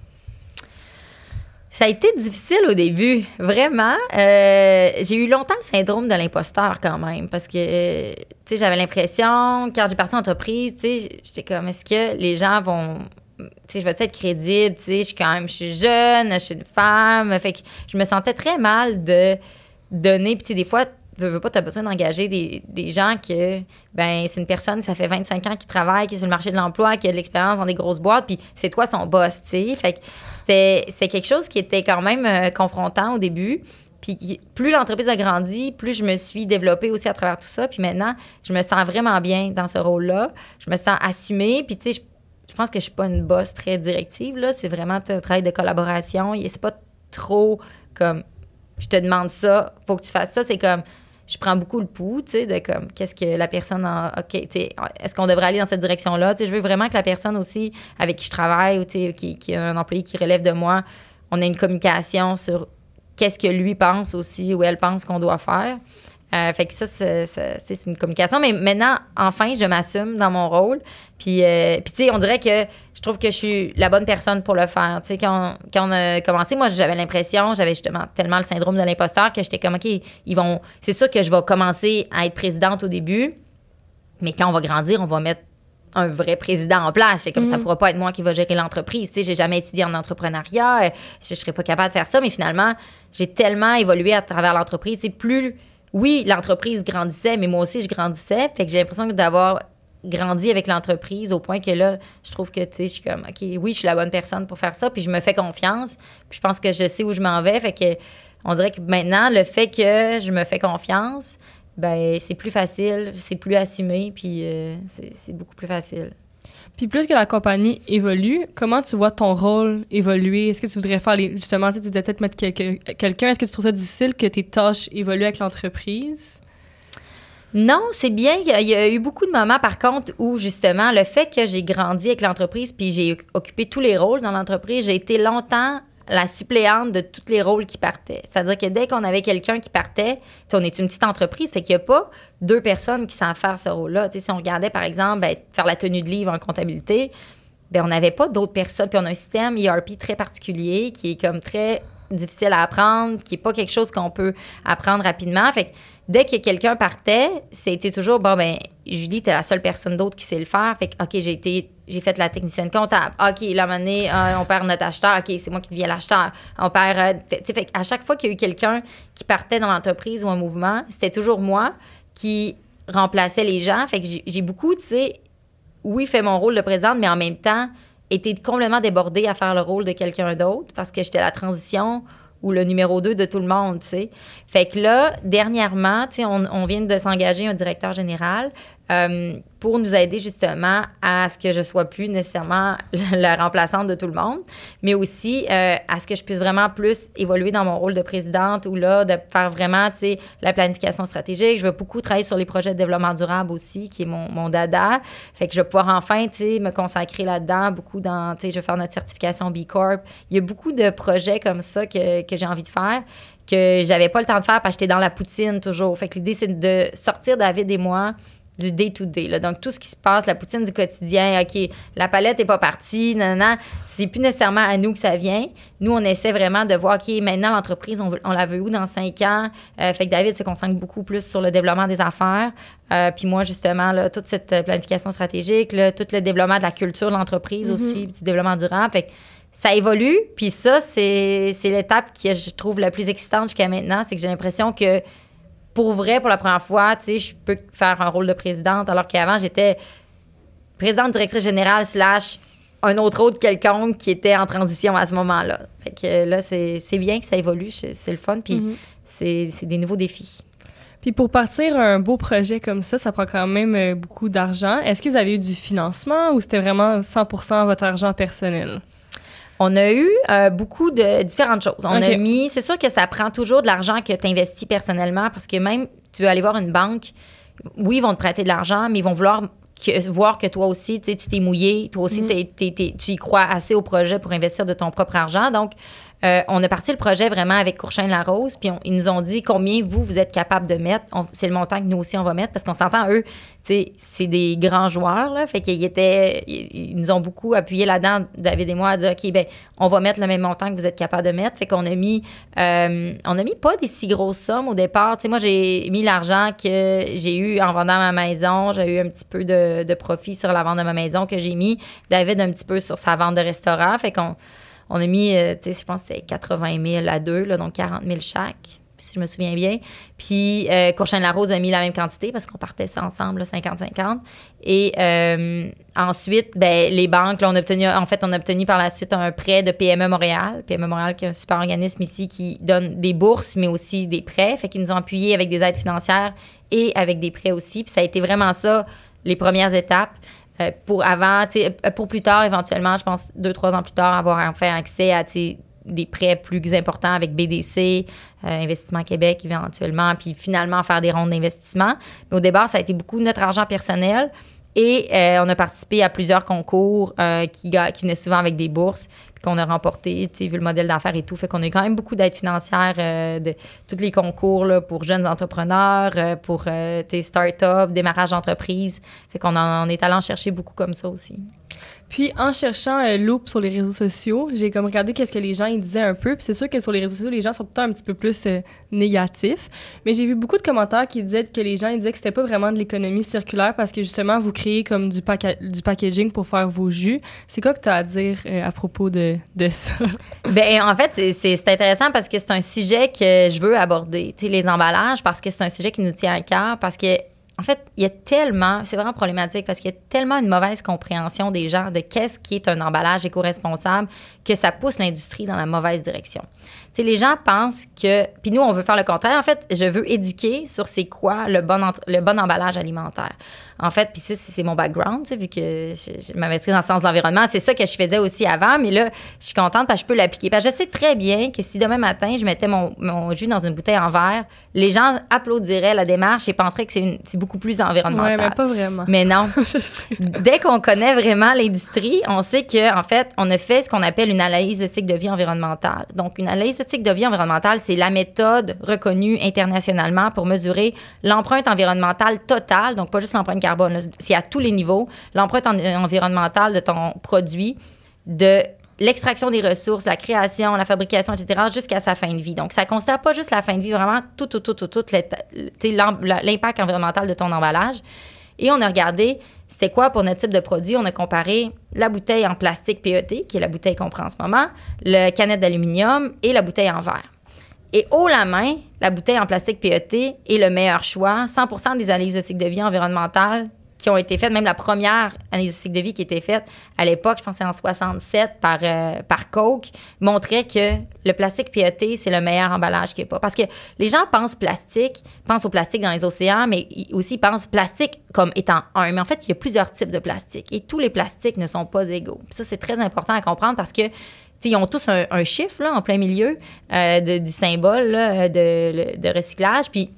Ça a été difficile au début, vraiment. Euh, j'ai eu longtemps le syndrome de l'imposteur quand même, parce que, euh, tu sais, j'avais l'impression, quand j'ai parti en entreprise, tu sais, j'étais comme, est-ce que les gens vont... tu sais, je vais être crédible, tu sais, je suis quand même, je suis jeune, je suis une femme, fait que je me sentais très mal de donner, puis tu sais, des fois, tu veux pas, tu as besoin d'engager des, des gens que, ben c'est une personne, ça fait vingt-cinq ans qui travaille, qui est sur le marché de l'emploi, qui a de l'expérience dans des grosses boîtes, puis c'est toi son boss, tu sais, fait que c'était, c'était quelque chose qui était quand même euh, confrontant au début, puis plus l'entreprise a grandi, plus je me suis développée aussi à travers tout ça, puis maintenant, je me sens vraiment bien dans ce rôle-là, je me sens assumée, puis tu sais, je Je pense que je suis pas une boss très directive, là. C'est vraiment un travail de collaboration. C'est pas trop comme, je te demande ça, faut que tu fasses ça. C'est comme, je prends beaucoup le pouls, tu sais, de comme, qu'est-ce que la personne a, OK, tu sais, est-ce qu'on devrait aller dans cette direction-là? Tu sais, je veux vraiment que la personne aussi avec qui je travaille ou, tu sais, qui, qui est un employé qui relève de moi, on ait une communication sur qu'est-ce que lui pense aussi ou elle pense qu'on doit faire. Euh, fait que ça, c'est, c'est, c'est une communication. Mais maintenant, enfin, je m'assume dans mon rôle. Puis, euh, puis tu sais, on dirait que je trouve que je suis la bonne personne pour le faire. Tu sais, quand, quand on a commencé, moi, j'avais l'impression, j'avais justement tellement le syndrome de l'imposteur que j'étais comme, OK, ils vont... C'est sûr que je vais commencer à être présidente au début, mais quand on va grandir, on va mettre un vrai président en place. C'est comme mm. ça pourra pas être moi qui va gérer l'entreprise. Tu sais, j'ai jamais étudié en entrepreneuriat. Je, je serais pas capable de faire ça. Mais finalement, j'ai tellement évolué à travers l'entreprise. C'est plus... Oui, l'entreprise grandissait, mais moi aussi, je grandissais. Fait que j'ai l'impression d'avoir grandi avec l'entreprise au point que là, je trouve que, tu sais, je suis comme, OK, oui, je suis la bonne personne pour faire ça, puis je me fais confiance, puis je pense que je sais où je m'en vais. Fait que on dirait que maintenant, le fait que je me fais confiance, ben c'est plus facile, c'est plus assumé, puis euh, c'est, c'est beaucoup plus facile. Puis plus que la compagnie évolue, comment tu vois ton rôle évoluer? Est-ce que tu voudrais faire les... Justement, tu disais peut-être mettre quelque, quelqu'un. Est-ce que tu trouves ça difficile que tes tâches évoluent avec l'entreprise? Non, c'est bien. Il y a eu beaucoup de moments, par contre, où, justement, le fait que j'ai grandi avec l'entreprise puis j'ai occupé tous les rôles dans l'entreprise, j'ai été longtemps la suppléante de tous les rôles qui partaient. C'est-à-dire que dès qu'on avait quelqu'un qui partait, on est une petite entreprise, fait qu'il n'y a pas deux personnes qui savent faire ce rôle-là. T'sais, si on regardait, par exemple, ben, faire la tenue de livre en comptabilité, ben, on n'avait pas d'autres personnes. Puis on a un système E R P très particulier qui est comme très difficile à apprendre, qui n'est pas quelque chose qu'on peut apprendre rapidement. Fait que dès que quelqu'un partait, c'était toujours, bon, ben Julie, t'es la seule personne d'autre qui sait le faire. Fait que, OK, j'ai été, j'ai fait la technicienne comptable. OK, là, à un moment donné, euh, on perd notre acheteur. OK, c'est moi qui deviens l'acheteur. On perd, euh, tu sais, fait qu'à chaque fois qu'il y a eu quelqu'un qui partait dans l'entreprise ou un mouvement, c'était toujours moi qui remplaçais les gens. Fait que j'ai, j'ai beaucoup, tu sais, oui, fait mon rôle de présidente, mais en même temps, été complètement débordée à faire le rôle de quelqu'un d'autre parce que j'étais la transition ou le numéro deux de tout le monde, tu sais. Fait que là, dernièrement, tu sais, on, on vient de s'engager un directeur général euh, pour nous aider justement à ce que je sois plus nécessairement la remplaçante de tout le monde, mais aussi euh, à ce que je puisse vraiment plus évoluer dans mon rôle de présidente ou là, de faire vraiment, tu sais, la planification stratégique. Je veux beaucoup travailler sur les projets de développement durable aussi, qui est mon, mon dada. Fait que je vais pouvoir enfin, tu sais, me consacrer là-dedans, beaucoup dans, tu sais, je vais faire notre certification B Corp. Il y a beaucoup de projets comme ça que, que j'ai envie de faire, que j'avais pas le temps de faire parce que j'étais dans la poutine toujours. Fait que l'idée, c'est de sortir David et moi du day-to-day. Là. Donc, tout ce qui se passe, la poutine du quotidien, OK, la palette n'est pas partie, non, non, c'est plus nécessairement à nous que ça vient. Nous, on essaie vraiment de voir, OK, maintenant, l'entreprise, on, veut, on la veut où dans cinq ans? Euh, fait que David se concentre beaucoup plus sur le développement des affaires. Euh, puis moi, justement, là, toute cette planification stratégique, là, tout le développement de la culture de l'entreprise mm-hmm. aussi, du développement durable. Fait que ça évolue. Puis ça, c'est, c'est l'étape que je trouve la plus excitante jusqu'à maintenant. C'est que j'ai l'impression que pour vrai, pour la première fois, tu sais, je peux faire un rôle de présidente, alors qu'avant, j'étais présidente directrice générale slash un autre autre quelconque qui était en transition à ce moment-là. Fait que là, c'est, c'est bien que ça évolue, c'est, c'est le fun, puis mm-hmm. c'est, c'est des nouveaux défis. Puis pour partir un beau projet comme ça, ça prend quand même beaucoup d'argent. Est-ce que vous avez eu du financement ou c'était vraiment cent pour cent votre argent personnel? On a eu euh, beaucoup de différentes choses. On okay. a mis... C'est sûr que ça prend toujours de l'argent que tu investis personnellement parce que même, tu veux aller voir une banque, oui, ils vont te prêter de l'argent, mais ils vont vouloir que, voir que toi aussi, tu t'es mouillé, toi aussi, mm. t'es, t'es, t'es, tu y crois assez au projet pour investir de ton propre argent. Donc, euh, on a parti le projet vraiment avec Courchaine-Larose, puis on, ils nous ont dit combien vous, vous êtes capable de mettre. On, c'est le montant que nous aussi, on va mettre, parce qu'on s'entend, eux, tu sais, c'est des grands joueurs, là, fait qu'ils étaient, ils, ils nous ont beaucoup appuyé là-dedans, David et moi, à dire, OK, bien, on va mettre le même montant que vous êtes capable de mettre. Fait qu'on a mis, euh, on a mis pas des si grosses sommes au départ. Tu sais, moi, j'ai mis l'argent que j'ai eu en vendant ma maison. J'ai eu un petit peu de, de profit sur la vente de ma maison que j'ai mis. David, un petit peu sur sa vente de restaurant. Fait qu'on on a mis, euh, tu sais, je pense que c'est quatre-vingt mille à deux, là, donc quarante mille chaque, si je me souviens bien. Puis, euh, Courchaine-Larose a mis la même quantité parce qu'on partait ça ensemble, là, cinquante cinquante. Et euh, ensuite, ben, les banques, là, on a obtenu, en fait, on a obtenu par la suite un prêt de P M E Montréal. P M E Montréal, qui est un super organisme ici qui donne des bourses, mais aussi des prêts. Fait qu'ils nous ont appuyés avec des aides financières et avec des prêts aussi. Puis ça a été vraiment ça, les premières étapes. Euh, pour avant, tu sais, pour plus tard, éventuellement, je pense deux, trois ans plus tard, avoir enfin accès à, tu sais, des prêts plus importants avec B D C, euh, Investissement Québec éventuellement, puis finalement faire des rondes d'investissement. Mais au départ, ça a été beaucoup de notre argent personnel et euh, on a participé à plusieurs concours euh, qui, qui venaient souvent avec des bourses, puis qu'on a remporté, tu sais, vu le modèle d'affaires et tout. Fait qu'on a eu quand même beaucoup d'aides financières euh, de tous les concours là, pour jeunes entrepreneurs, euh, pour euh, tes startups, démarrage d'entreprise. Fait qu'on en, on est allé en chercher beaucoup comme ça aussi. Puis, en cherchant euh, Loop sur les réseaux sociaux, j'ai comme regardé qu'est-ce que les gens ils disaient un peu. Puis c'est sûr que sur les réseaux sociaux, les gens sont tout le temps un petit peu plus euh, négatifs. Mais j'ai vu beaucoup de commentaires qui disaient que les gens ils disaient que c'était pas vraiment de l'économie circulaire parce que justement, vous créez comme du, paca- du packaging pour faire vos jus. C'est quoi que tu as à dire euh, à propos de, de ça? Bien, en fait, c'est, c'est, c'est intéressant parce que c'est un sujet que je veux aborder. Tu sais, les emballages, parce que c'est un sujet qui nous tient à cœur, parce que en fait, il y a tellement, c'est vraiment problématique parce qu'il y a tellement une mauvaise compréhension des gens de qu'est-ce qui est un emballage éco-responsable que ça pousse l'industrie dans la mauvaise direction. Tu sais, les gens pensent que, puis nous, on veut faire le contraire. En fait, je veux éduquer sur c'est quoi le bon, entre, le bon emballage alimentaire. En fait, puis ça, c'est, c'est mon background, tu sais, vu que j'ai ma maîtrise en sciences de l'environnement. C'est ça que je faisais aussi avant, mais là, je suis contente parce que je peux l'appliquer. Parce que je sais très bien que si demain matin, je mettais mon, mon jus dans une bouteille en verre, les gens applaudiraient la démarche et penseraient que c'est, une, c'est beaucoup plus environnemental. Oui, mais pas vraiment. Mais non. Dès qu'on connaît vraiment l'industrie, on sait qu'en fait, on a fait ce qu'on appelle une analyse de cycle de vie environnementale. Donc, une analyse de cycle de vie environnementale, c'est la méthode reconnue internationalement pour mesurer l'empreinte environnementale totale, donc pas juste l'empreinte carbone, là, c'est à tous les niveaux, l'empreinte en, environnementale de ton produit, de l'extraction des ressources, la création, la fabrication, et cetera, jusqu'à sa fin de vie. Donc, ça ne considère pas juste la fin de vie, vraiment tout, tout, tout, tout, tout, l'impact environnemental de ton emballage. Et on a regardé, c'était quoi pour notre type de produit? On a comparé la bouteille en plastique P E T, qui est la bouteille qu'on prend en ce moment, la canette d'aluminium et la bouteille en verre. Et haut la main, la bouteille en plastique P E T est le meilleur choix. cent pour cent des analyses de cycle de vie environnementale qui ont été faites, même la première analyse de cycle de vie qui a été faite à l'époque, je pense que c'est en soixante-sept par, euh, par Coke, montrait que le plastique P E T, c'est le meilleur emballage qu'il n'y a pas. Parce que les gens pensent plastique, pensent au plastique dans les océans, mais aussi pensent plastique comme étant un. Mais en fait, il y a plusieurs types de plastique et tous les plastiques ne sont pas égaux. Puis ça, c'est très important à comprendre parce que ils ont tous un, un chiffre là, en plein milieu euh, de, du symbole là, de, de recyclage. Puis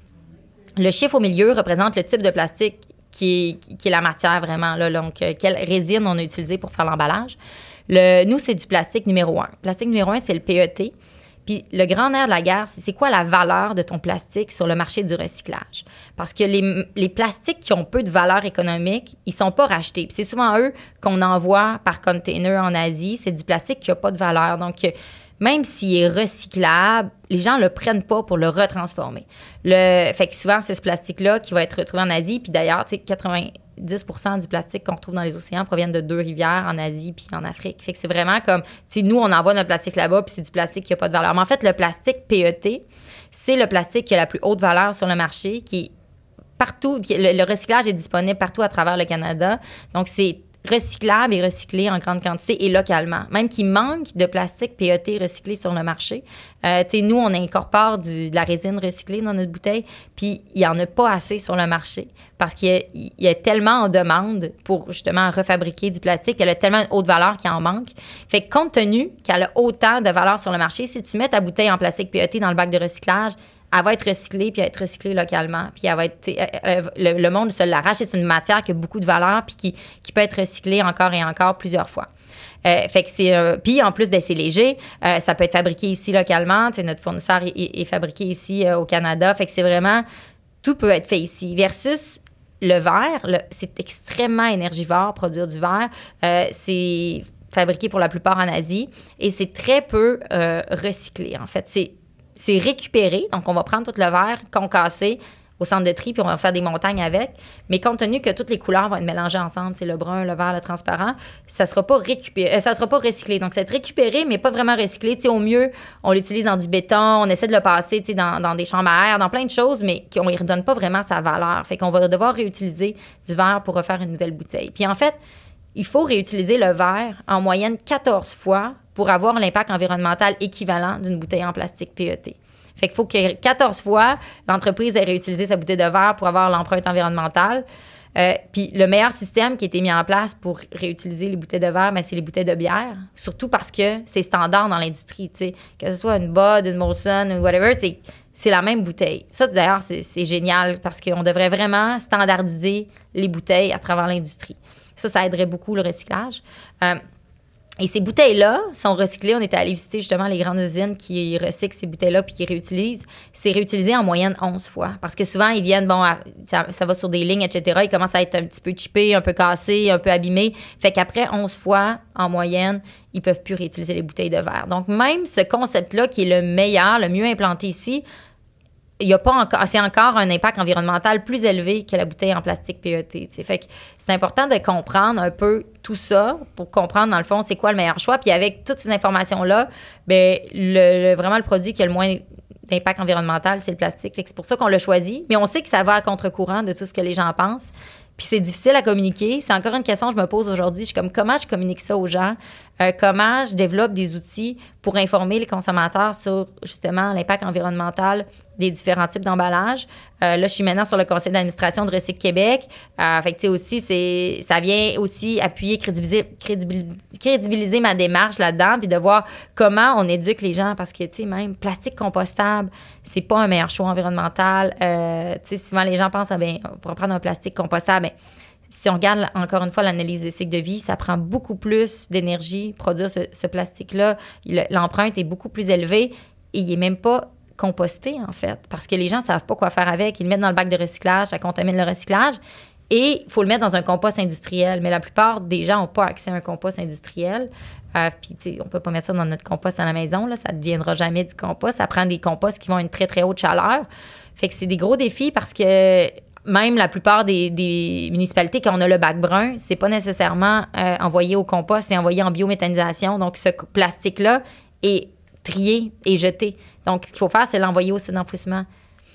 le chiffre au milieu représente le type de plastique qui est, qui est la matière vraiment, là, donc euh, quelle résine on a utilisé pour faire l'emballage. Le, nous, c'est du plastique numéro un. Le plastique numéro un, c'est le P E T. Puis le grand nerf de la guerre, c'est, c'est quoi la valeur de ton plastique sur le marché du recyclage? Parce que les, les plastiques qui ont peu de valeur économique, ils sont pas rachetés. Puis c'est souvent eux qu'on envoie par container en Asie. C'est du plastique qui a pas de valeur. Donc, même s'il est recyclable, les gens le prennent pas pour le retransformer. Le, fait que souvent, c'est ce plastique-là qui va être retrouvé en Asie. Puis d'ailleurs, tu sais, quatre-vingt-dix pour cent du plastique qu'on retrouve dans les océans proviennent de deux rivières, en Asie puis en Afrique. Fait que c'est vraiment comme, tu sais, nous, on envoie notre plastique là-bas puis c'est du plastique qui a pas de valeur. Mais en fait, le plastique P E T, c'est le plastique qui a la plus haute valeur sur le marché, qui est partout, qui, le, le recyclage est disponible partout à travers le Canada. Donc, c'est recyclable et recyclé en grande quantité et localement. Même qu'il manque de plastique P E T recyclé sur le marché. Euh, tu sais, nous, on incorpore du, de la résine recyclée dans notre bouteille, puis il n'y en a pas assez sur le marché parce qu'il y a, il y a tellement en demande pour justement refabriquer du plastique, qu'elle a tellement une haute valeur qu'il en manque. Fait que compte tenu qu'elle a autant de valeur sur le marché, si tu mets ta bouteille en plastique P E T dans le bac de recyclage, elle va être recyclée, puis elle va être recyclée localement. Puis elle va être, le, le monde se l'arrache. C'est une matière qui a beaucoup de valeur, puis qui, qui peut être recyclée encore et encore plusieurs fois. Euh, fait que c'est... Euh, puis en plus, ben, c'est léger. Euh, ça peut être fabriqué ici localement. Tu sais, notre fournisseur est, est, est fabriqué ici euh, au Canada. Fait que c'est vraiment... Tout peut être fait ici. Versus le verre, le, c'est extrêmement énergivore, produire du verre. Euh, c'est fabriqué pour la plupart en Asie. Et c'est très peu euh, recyclé, en fait. C'est... C'est récupéré, donc on va prendre tout le verre concassé au centre de tri, puis on va faire des montagnes avec. Mais compte tenu que toutes les couleurs vont être mélangées ensemble, c'est le brun, le vert, le transparent, ça ne sera pas récupéré, euh, ça sera pas recyclé. Donc, ça va être récupéré, mais pas vraiment recyclé. T'sais, au mieux, on l'utilise dans du béton, on essaie de le passer dans, dans des chambres à air, dans plein de choses, mais qu'on ne lui redonne pas vraiment sa valeur. Fait qu'on va devoir réutiliser du verre pour refaire une nouvelle bouteille. Puis en fait, il faut réutiliser le verre en moyenne quatorze fois pour avoir l'impact environnemental équivalent d'une bouteille en plastique P E T. Fait qu'il faut que quatorze fois, l'entreprise ait réutilisé sa bouteille de verre pour avoir l'empreinte environnementale. Euh, puis le meilleur système qui a été mis en place pour réutiliser les bouteilles de verre, ben, c'est les bouteilles de bière. Surtout parce que c'est standard dans l'industrie. T'sais. Que ce soit une Bud, une Molson, ou whatever, c'est, c'est la même bouteille. Ça, d'ailleurs, c'est, c'est génial parce qu'on devrait vraiment standardiser les bouteilles à travers l'industrie. Ça, ça aiderait beaucoup le recyclage. Euh, Et ces bouteilles-là sont recyclées. On était allé visiter justement les grandes usines qui recyclent ces bouteilles-là puis qui réutilisent. C'est réutilisé en moyenne onze fois. Parce que souvent, ils viennent, bon, à, ça, ça va sur des lignes, et cetera. Ils commencent à être un petit peu chippés, un peu cassés, un peu abîmés. Fait qu'après onze fois, en moyenne, ils peuvent plus réutiliser les bouteilles de verre. Donc, même ce concept-là qui est le meilleur, le mieux implanté ici, il y a pas encore, c'est encore un impact environnemental plus élevé que la bouteille en plastique P E T. T'sais. Fait que c'est important de comprendre un peu tout ça pour comprendre, dans le fond, c'est quoi le meilleur choix. Puis avec toutes ces informations-là, bien, le, le, vraiment, le produit qui a le moins d'impact environnemental, c'est le plastique. Fait que c'est pour ça qu'on l'a choisi. Mais on sait que ça va à contre-courant de tout ce que les gens pensent. Puis c'est difficile à communiquer. C'est encore une question que je me pose aujourd'hui. Je suis comme, comment je communique ça aux gens? Euh, comment je développe des outils pour informer les consommateurs sur, justement, l'impact environnemental des différents types d'emballages. Euh, là, je suis maintenant sur le conseil d'administration de Recycle Québec. Euh, fait que, tu sais, aussi, c'est, ça vient aussi appuyer, crédibiliser, crédibiliser, crédibiliser ma démarche là-dedans, puis de voir comment on éduque les gens, parce que, tu sais, même plastique compostable, c'est pas un meilleur choix environnemental. Euh, tu sais, souvent, les gens pensent, ah, bien, on pourra prendre un plastique compostable. Bien, si on regarde, encore une fois, l'analyse de cycle de vie, ça prend beaucoup plus d'énergie, produire ce, ce plastique-là. L'empreinte est beaucoup plus élevée et il n'est même pas composté, en fait, parce que les gens ne savent pas quoi faire avec. Ils le mettent dans le bac de recyclage, ça contamine le recyclage, et il faut le mettre dans un compost industriel. Mais la plupart des gens n'ont pas accès à un compost industriel. Euh, Puis, tu sais, on ne peut pas mettre ça dans notre compost à la maison, là, ça ne deviendra jamais du compost. Ça prend des composts qui vont à une très, très haute chaleur. Fait que c'est des gros défis parce que même la plupart des, des municipalités, quand on a le bac brun, c'est pas nécessairement euh, envoyé au compost, c'est envoyé en biométhanisation. Donc, ce plastique-là est trié et jeté. Donc, ce qu'il faut faire, c'est l'envoyer au site d'enfouissement.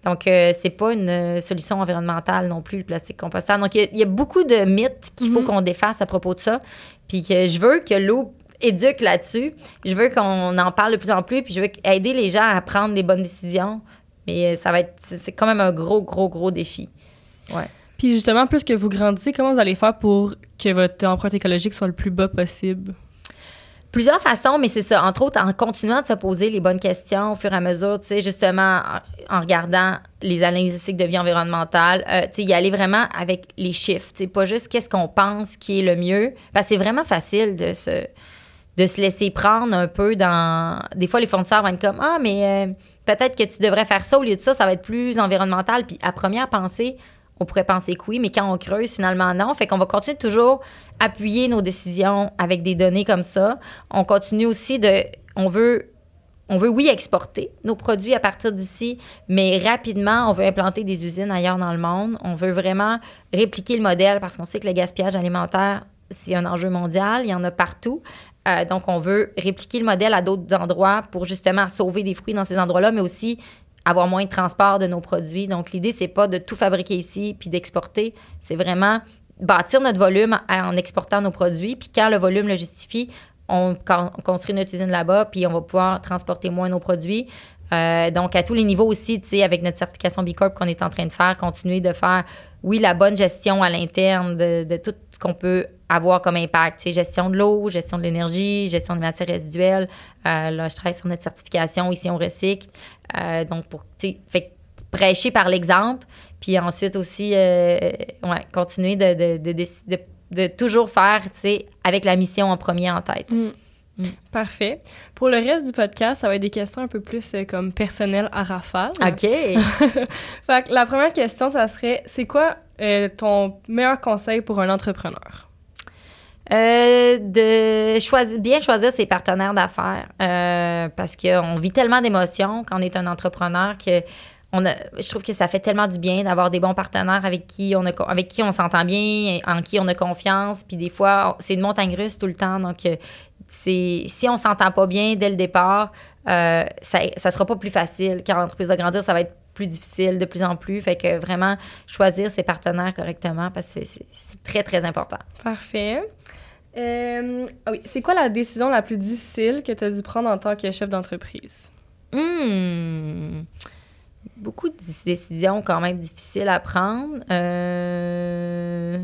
Donc, euh, c'est pas une euh, solution environnementale non plus, le plastique compostable. Donc, il y, y, a beaucoup de mythes qu'il faut mm-hmm. qu'on défasse à propos de ça. Puis que je veux que l'eau éduque là-dessus. Je veux qu'on en parle de plus en plus, puis je veux aider les gens à prendre les bonnes décisions. Mais ça va être... C'est quand même un gros, gros, gros défi. Ouais. Puis justement, plus que vous grandissez, comment vous allez faire pour que votre empreinte écologique soit le plus bas possible? Plusieurs façons, mais c'est ça. Entre autres, en continuant de se poser les bonnes questions au fur et à mesure, tu sais, justement, en, en regardant les analyses de cycle de vie environnementale, euh, tu sais, y aller vraiment avec les chiffres, tu sais, pas juste qu'est-ce qu'on pense qui est le mieux. Parce que c'est vraiment facile de se, de se laisser prendre un peu dans... Des fois, les fournisseurs vont être comme « Ah, mais euh, peut-être que tu devrais faire ça au lieu de ça, ça va être plus environnemental. » Puis à première pensée, on pourrait penser que oui, mais quand on creuse, finalement, non. Fait qu'on va continuer de toujours appuyer nos décisions avec des données comme ça. On continue aussi de... On veut, on veut oui, exporter nos produits à partir d'ici, mais rapidement, on veut implanter des usines ailleurs dans le monde. On veut vraiment répliquer le modèle parce qu'on sait que le gaspillage alimentaire, c'est un enjeu mondial. Il y en a partout. Euh, donc, on veut répliquer le modèle à d'autres endroits pour justement sauver des fruits dans ces endroits-là, mais aussi avoir moins de transport de nos produits. Donc, l'idée, c'est pas de tout fabriquer ici puis d'exporter. C'est vraiment bâtir notre volume en exportant nos produits. Puis quand le volume le justifie, on, on construit notre usine là-bas puis on va pouvoir transporter moins nos produits. Euh, donc, à tous les niveaux aussi, tu sais, avec notre certification B Corp qu'on est en train de faire, continuer de faire, oui, la bonne gestion à l'interne de, de tout ce qu'on peut avoir comme impact. Tu sais, gestion de l'eau, gestion de l'énergie, gestion des matières résiduelles. Euh, là, je travaille sur notre certification. Ici, on recycle. Euh, donc, pour, tu sais, fait prêcher par l'exemple. Puis ensuite aussi, euh, ouais, continuer de, de, de, de, de, de toujours faire, tu sais, avec la mission en premier en tête. Mm. Mm. Parfait. Pour le reste du podcast, ça va être des questions un peu plus euh, comme personnelles à rafale. OK. Fait que la première question, ça serait, c'est quoi euh, ton meilleur conseil pour un entrepreneur? Euh, de choisir, bien choisir ses partenaires d'affaires euh, parce qu'on vit tellement d'émotions quand on est un entrepreneur que on a, je trouve que ça fait tellement du bien d'avoir des bons partenaires avec qui on a, avec qui on s'entend bien, en qui on a confiance. Puis des fois, c'est une montagne russe tout le temps. Donc, c'est, si on s'entend pas bien dès le départ, euh, ça ne sera pas plus facile. Quand l'entreprise va grandir, ça va être plus difficile de plus en plus. Fait que vraiment, choisir ses partenaires correctement parce que c'est, c'est, c'est très, très important. Parfait. Euh, ah oui, c'est quoi la décision la plus difficile que tu as dû prendre en tant que chef d'entreprise? Mmh. Beaucoup de décisions quand même difficiles à prendre. Euh...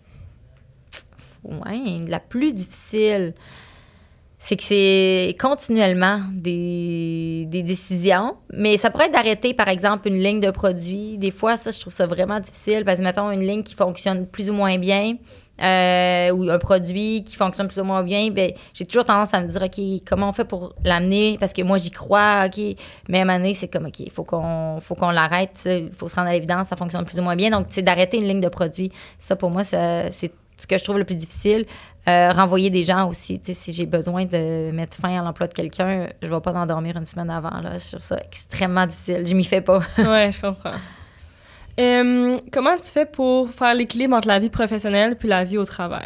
Ouais, la plus difficile, c'est que c'est continuellement des, des décisions. Mais ça pourrait être d'arrêter, par exemple, une ligne de produits. Des fois, ça, je trouve ça vraiment difficile parce que, mettons, une ligne qui fonctionne plus ou moins bien, Euh, ou un produit qui fonctionne plus ou moins bien, ben, j'ai toujours tendance à me dire, OK, comment on fait pour l'amener? Parce que moi, j'y crois, OK. Mais à un moment donné, c'est comme, OK, il faut qu'on, faut qu'on l'arrête. Il faut se rendre à l'évidence, ça fonctionne plus ou moins bien. Donc, c'est d'arrêter une ligne de produit. Ça, pour moi, ça, c'est ce que je trouve le plus difficile. Euh, renvoyer des gens aussi. Si j'ai besoin de mettre fin à l'emploi de quelqu'un, je ne vais pas m'endormir une semaine avant. Là. Je trouve ça extrêmement difficile. Je m'y fais pas. Ouais, je comprends. Euh, comment tu fais pour faire l'équilibre entre la vie professionnelle puis la vie au travail?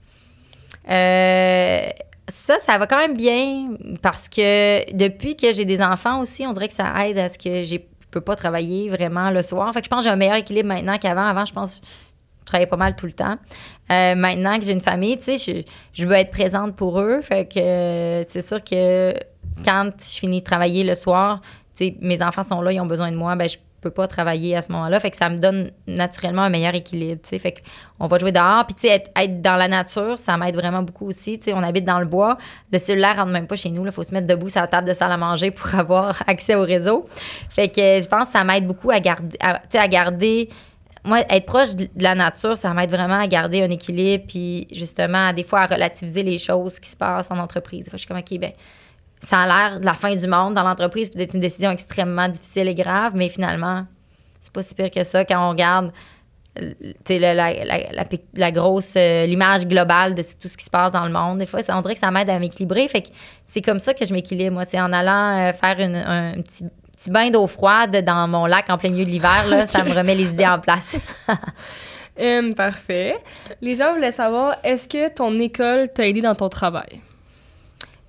Euh, ça, ça va quand même bien parce que depuis que j'ai des enfants aussi, on dirait que ça aide à ce que je peux pas travailler vraiment le soir. Fait que je pense que j'ai un meilleur équilibre maintenant qu'avant. Avant, je pense que je travaillais pas mal tout le temps. Euh, maintenant que j'ai une famille, tu sais, je, je veux être présente pour eux. Fait que euh, c'est sûr que quand je finis de travailler le soir, tu sais, mes enfants sont là, ils ont besoin de moi, ben je peux pas travailler à ce moment-là. Fait que ça me donne naturellement un meilleur équilibre, tu sais. Fait qu'on va jouer dehors. Puis, tu sais, être, être dans la nature, ça m'aide vraiment beaucoup aussi. Tu sais, on habite dans le bois. Le cellulaire rentre même pas chez nous. Il faut se mettre debout sur la table de salle à manger pour avoir accès au réseau. Fait que je pense que ça m'aide beaucoup à garder, à, tu sais, à garder... Moi, être proche de la nature, ça m'aide vraiment à garder un équilibre puis justement, des fois, à relativiser les choses qui se passent en entreprise. Des fois, je suis comme, OK, ben ça a l'air de la fin du monde dans l'entreprise, puis d'être une décision extrêmement difficile et grave, mais finalement, c'est pas si pire que ça quand on regarde la, la, la, la, la grosse, euh, l'image globale de tout ce qui se passe dans le monde. Des fois, ça, on dirait que ça m'aide à m'équilibrer. Fait que c'est comme ça que je m'équilibre, moi. C'est en allant euh, faire une, un, un petit, petit bain d'eau froide dans mon lac en plein milieu de l'hiver, là, okay. Ça me remet les idées en place. hum, parfait. Les gens voulaient savoir, est-ce que ton école t'a aidé dans ton travail?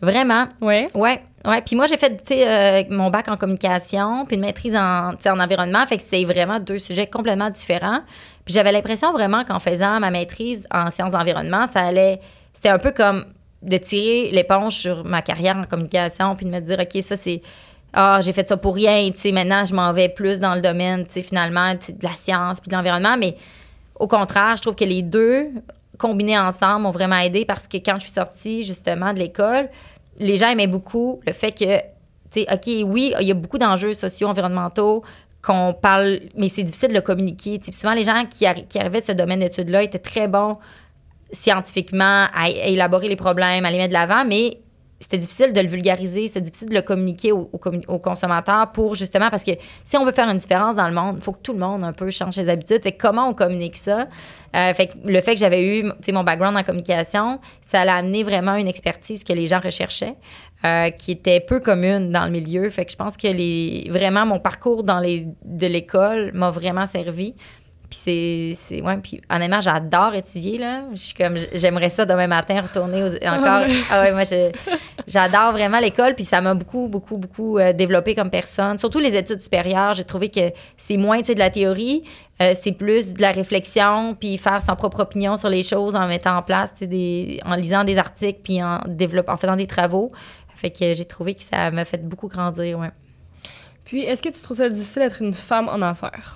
Vraiment. Ouais. Ouais. Ouais. Puis moi, j'ai fait, tu sais, euh, mon bac en communication, puis une maîtrise en, tu sais, en environnement. Fait que c'est vraiment deux sujets complètement différents. Puis j'avais l'impression vraiment qu'en faisant ma maîtrise en sciences d'environnement, ça allait... C'était un peu comme de tirer l'éponge sur ma carrière en communication, puis de me dire, OK, ça, c'est... Ah, j'ai fait ça pour rien, tu sais, maintenant, je m'en vais plus dans le domaine, tu sais, finalement, de la science puis de l'environnement. Mais au contraire, je trouve que les deux, combinés ensemble, m'ont vraiment aidé parce que quand je suis sortie, justement, de l'école, les gens aimaient beaucoup le fait que, tu sais, OK, oui, il y a beaucoup d'enjeux sociaux, environnementaux, qu'on parle, mais c'est difficile de le communiquer. Tu sais, souvent, les gens qui, arri- qui arrivaient de ce domaine d'études-là étaient très bons scientifiquement à, à élaborer les problèmes, à les mettre de l'avant, mais c'était difficile de le vulgariser, c'est difficile de le communiquer aux, aux, commun- aux consommateurs pour justement, parce que si on veut faire une différence dans le monde, il faut que tout le monde un peu change ses habitudes. Fait que comment on communique ça? Euh, fait que le fait que j'avais eu, tu sais, mon background en communication, ça l'a amené vraiment une expertise que les gens recherchaient, euh, qui était peu commune dans le milieu. Fait que je pense que les, vraiment mon parcours dans les, de l'école m'a vraiment servi. Puis c'est, c'est ouais, puis honnêtement, j'adore étudier, là. Je suis comme, j'aimerais ça demain matin retourner aux, encore. Ah ouais, moi, je, j'adore vraiment l'école, puis ça m'a beaucoup, beaucoup, beaucoup euh, développé comme personne. Surtout les études supérieures, j'ai trouvé que c'est moins, tu sais, de la théorie, euh, c'est plus de la réflexion, puis faire son propre opinion sur les choses en mettant en place, tu sais, des, en lisant des articles, puis en développant, en faisant des travaux. Fait que j'ai trouvé que ça m'a fait beaucoup grandir, ouais. Puis, est-ce que tu trouves ça difficile d'être une femme en affaires?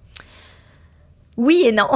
Oui et non.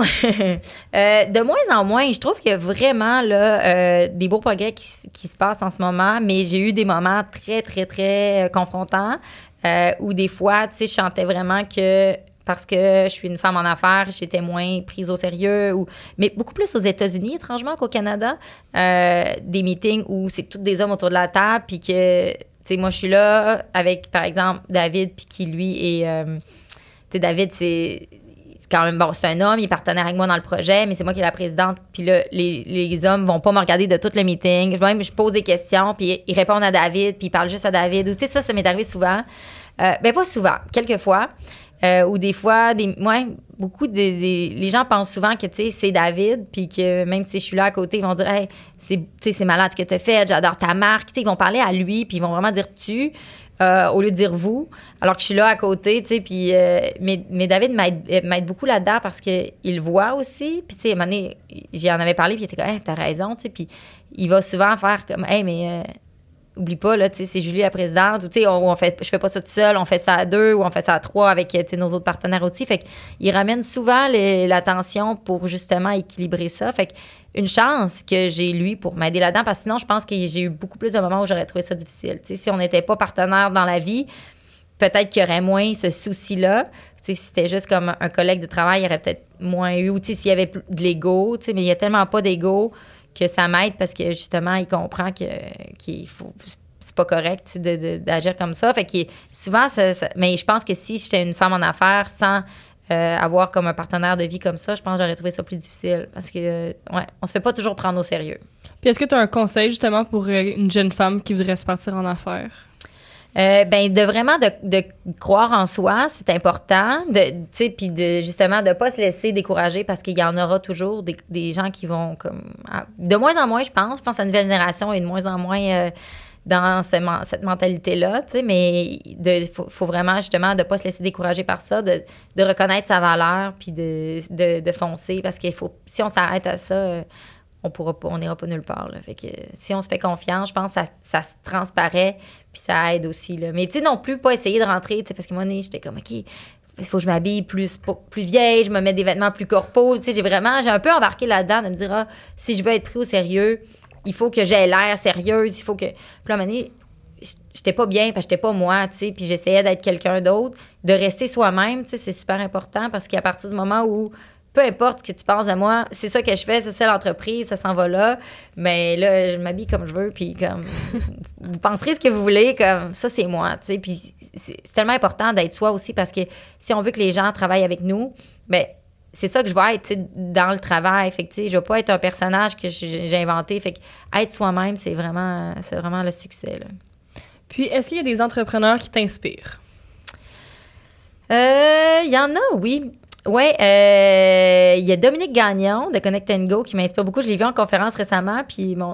euh, de moins en moins, je trouve qu'il y a vraiment là, euh, des beaux progrès qui, qui se passent en ce moment, mais j'ai eu des moments très, très, très confrontants euh, où des fois, tu sais, je sentais vraiment que parce que je suis une femme en affaires, j'étais moins prise au sérieux, ou, mais beaucoup plus aux États-Unis, étrangement, qu'au Canada. Euh, des meetings où c'est tous des hommes autour de la table, puis que, tu sais, moi, je suis là avec, par exemple, David, puis qui, lui, est... Euh, tu sais, David, c'est... quand même, bon, c'est un homme, il est partenaire avec moi dans le projet, mais c'est moi qui est la présidente. Puis là, les, les hommes vont pas me regarder de tout le meeting. Même, je pose des questions, puis ils répondent à David, puis ils parlent juste à David. Tu sais, ça, ça m'est arrivé souvent. Euh, ben, pas souvent, quelques fois. Euh, ou des fois, des, ouais, beaucoup de, des, les gens pensent souvent que, tu sais, c'est David, puis que même si je suis là à côté, ils vont dire, hey, c'est, tu sais, c'est malade que tu as fait, j'adore ta marque. Tu sais, ils vont parler à lui, puis ils vont vraiment dire tu. Euh, au lieu de dire vous, alors que je suis là à côté, tu sais, puis... Euh, mais, mais David m'aide, m'aide beaucoup là-dedans parce qu'il le voit aussi, puis tu sais, à un moment donné, j'y en avais parlé, puis il était comme, hey, t'as raison, tu sais, puis il va souvent faire comme, hey, mais euh, oublie pas, là, tu sais, c'est Julie la présidente, ou tu sais, on, on fait, je fais pas ça toute seule, on fait ça à deux, ou on fait ça à trois avec, tu sais, nos autres partenaires aussi, fait qu'il ramène souvent les, l'attention pour justement équilibrer ça, fait que une chance que j'ai lui pour m'aider là-dedans, parce que sinon, je pense que j'ai eu beaucoup plus de moments où j'aurais trouvé ça difficile. Tu sais, si on n'était pas partenaire dans la vie, peut-être qu'il y aurait moins ce souci-là. Tu sais, si c'était juste comme un collègue de travail, il y aurait peut-être moins eu. Ou tu sais, s'il y avait plus de l'ego, tu sais, mais il n'y a tellement pas d'ego que ça m'aide parce que justement, il comprend que, qu'il faut... c'est pas correct, tu sais, de, de, d'agir comme ça. Fait que souvent, ça, ça, mais je pense que si j'étais une femme en affaires sans... Euh, avoir comme un partenaire de vie comme ça, je pense que j'aurais trouvé ça plus difficile parce que, euh, ouais, on se fait pas toujours prendre au sérieux. Puis est-ce que tu as un conseil justement pour une jeune femme qui voudrait se partir en affaires? Euh, ben de vraiment de, de croire en soi, c'est important, de, tu sais, puis de justement de pas se laisser décourager parce qu'il y en aura toujours des, des gens qui vont comme de moins en moins, je pense, je pense que la nouvelle génération est de moins en moins euh, dans ce, cette mentalité-là, tu sais, mais il faut, faut vraiment, justement, de ne pas se laisser décourager par ça, de, de reconnaître sa valeur, puis de, de, de foncer, parce qu'il faut, si on s'arrête à ça, on pourra pas, on n'ira pas nulle part, là. Fait que si on se fait confiance, je pense que ça, ça se transparaît, puis ça aide aussi, là. Mais tu sais, non plus, pas essayer de rentrer, tu sais, parce que moi, j'étais comme, OK, il faut que je m'habille plus, plus vieille, je me mets des vêtements plus corpaux, tu sais, j'ai vraiment, j'ai un peu embarqué là-dedans de me dire, ah, si je veux être pris au sérieux, il faut que j'aie l'air sérieuse, il faut que... Puis là, à un moment donné, j'étais pas bien parce que j'étais pas moi, tu sais, puis j'essayais d'être quelqu'un d'autre. De rester soi-même, tu sais, c'est super important parce qu'à partir du moment où, peu importe ce que tu penses de moi, c'est ça que je fais, c'est ça l'entreprise, ça s'en va là, mais là, je m'habille comme je veux, puis comme... vous penserez ce que vous voulez, comme ça, c'est moi, tu sais, puis c'est, c'est tellement important d'être soi aussi parce que si on veut que les gens travaillent avec nous, bien... c'est ça que je vais être dans le travail. Fait que, je ne vais pas être un personnage que j'ai inventé. Fait que être soi-même, c'est vraiment, c'est vraiment le succès. Là. Puis, est-ce qu'il y a des entrepreneurs qui t'inspirent? Il euh, y en a, oui. Oui, il euh, y a Dominique Gagnon de Connect and Go qui m'inspire beaucoup. Je l'ai vu en conférence récemment. Puis, bon, bon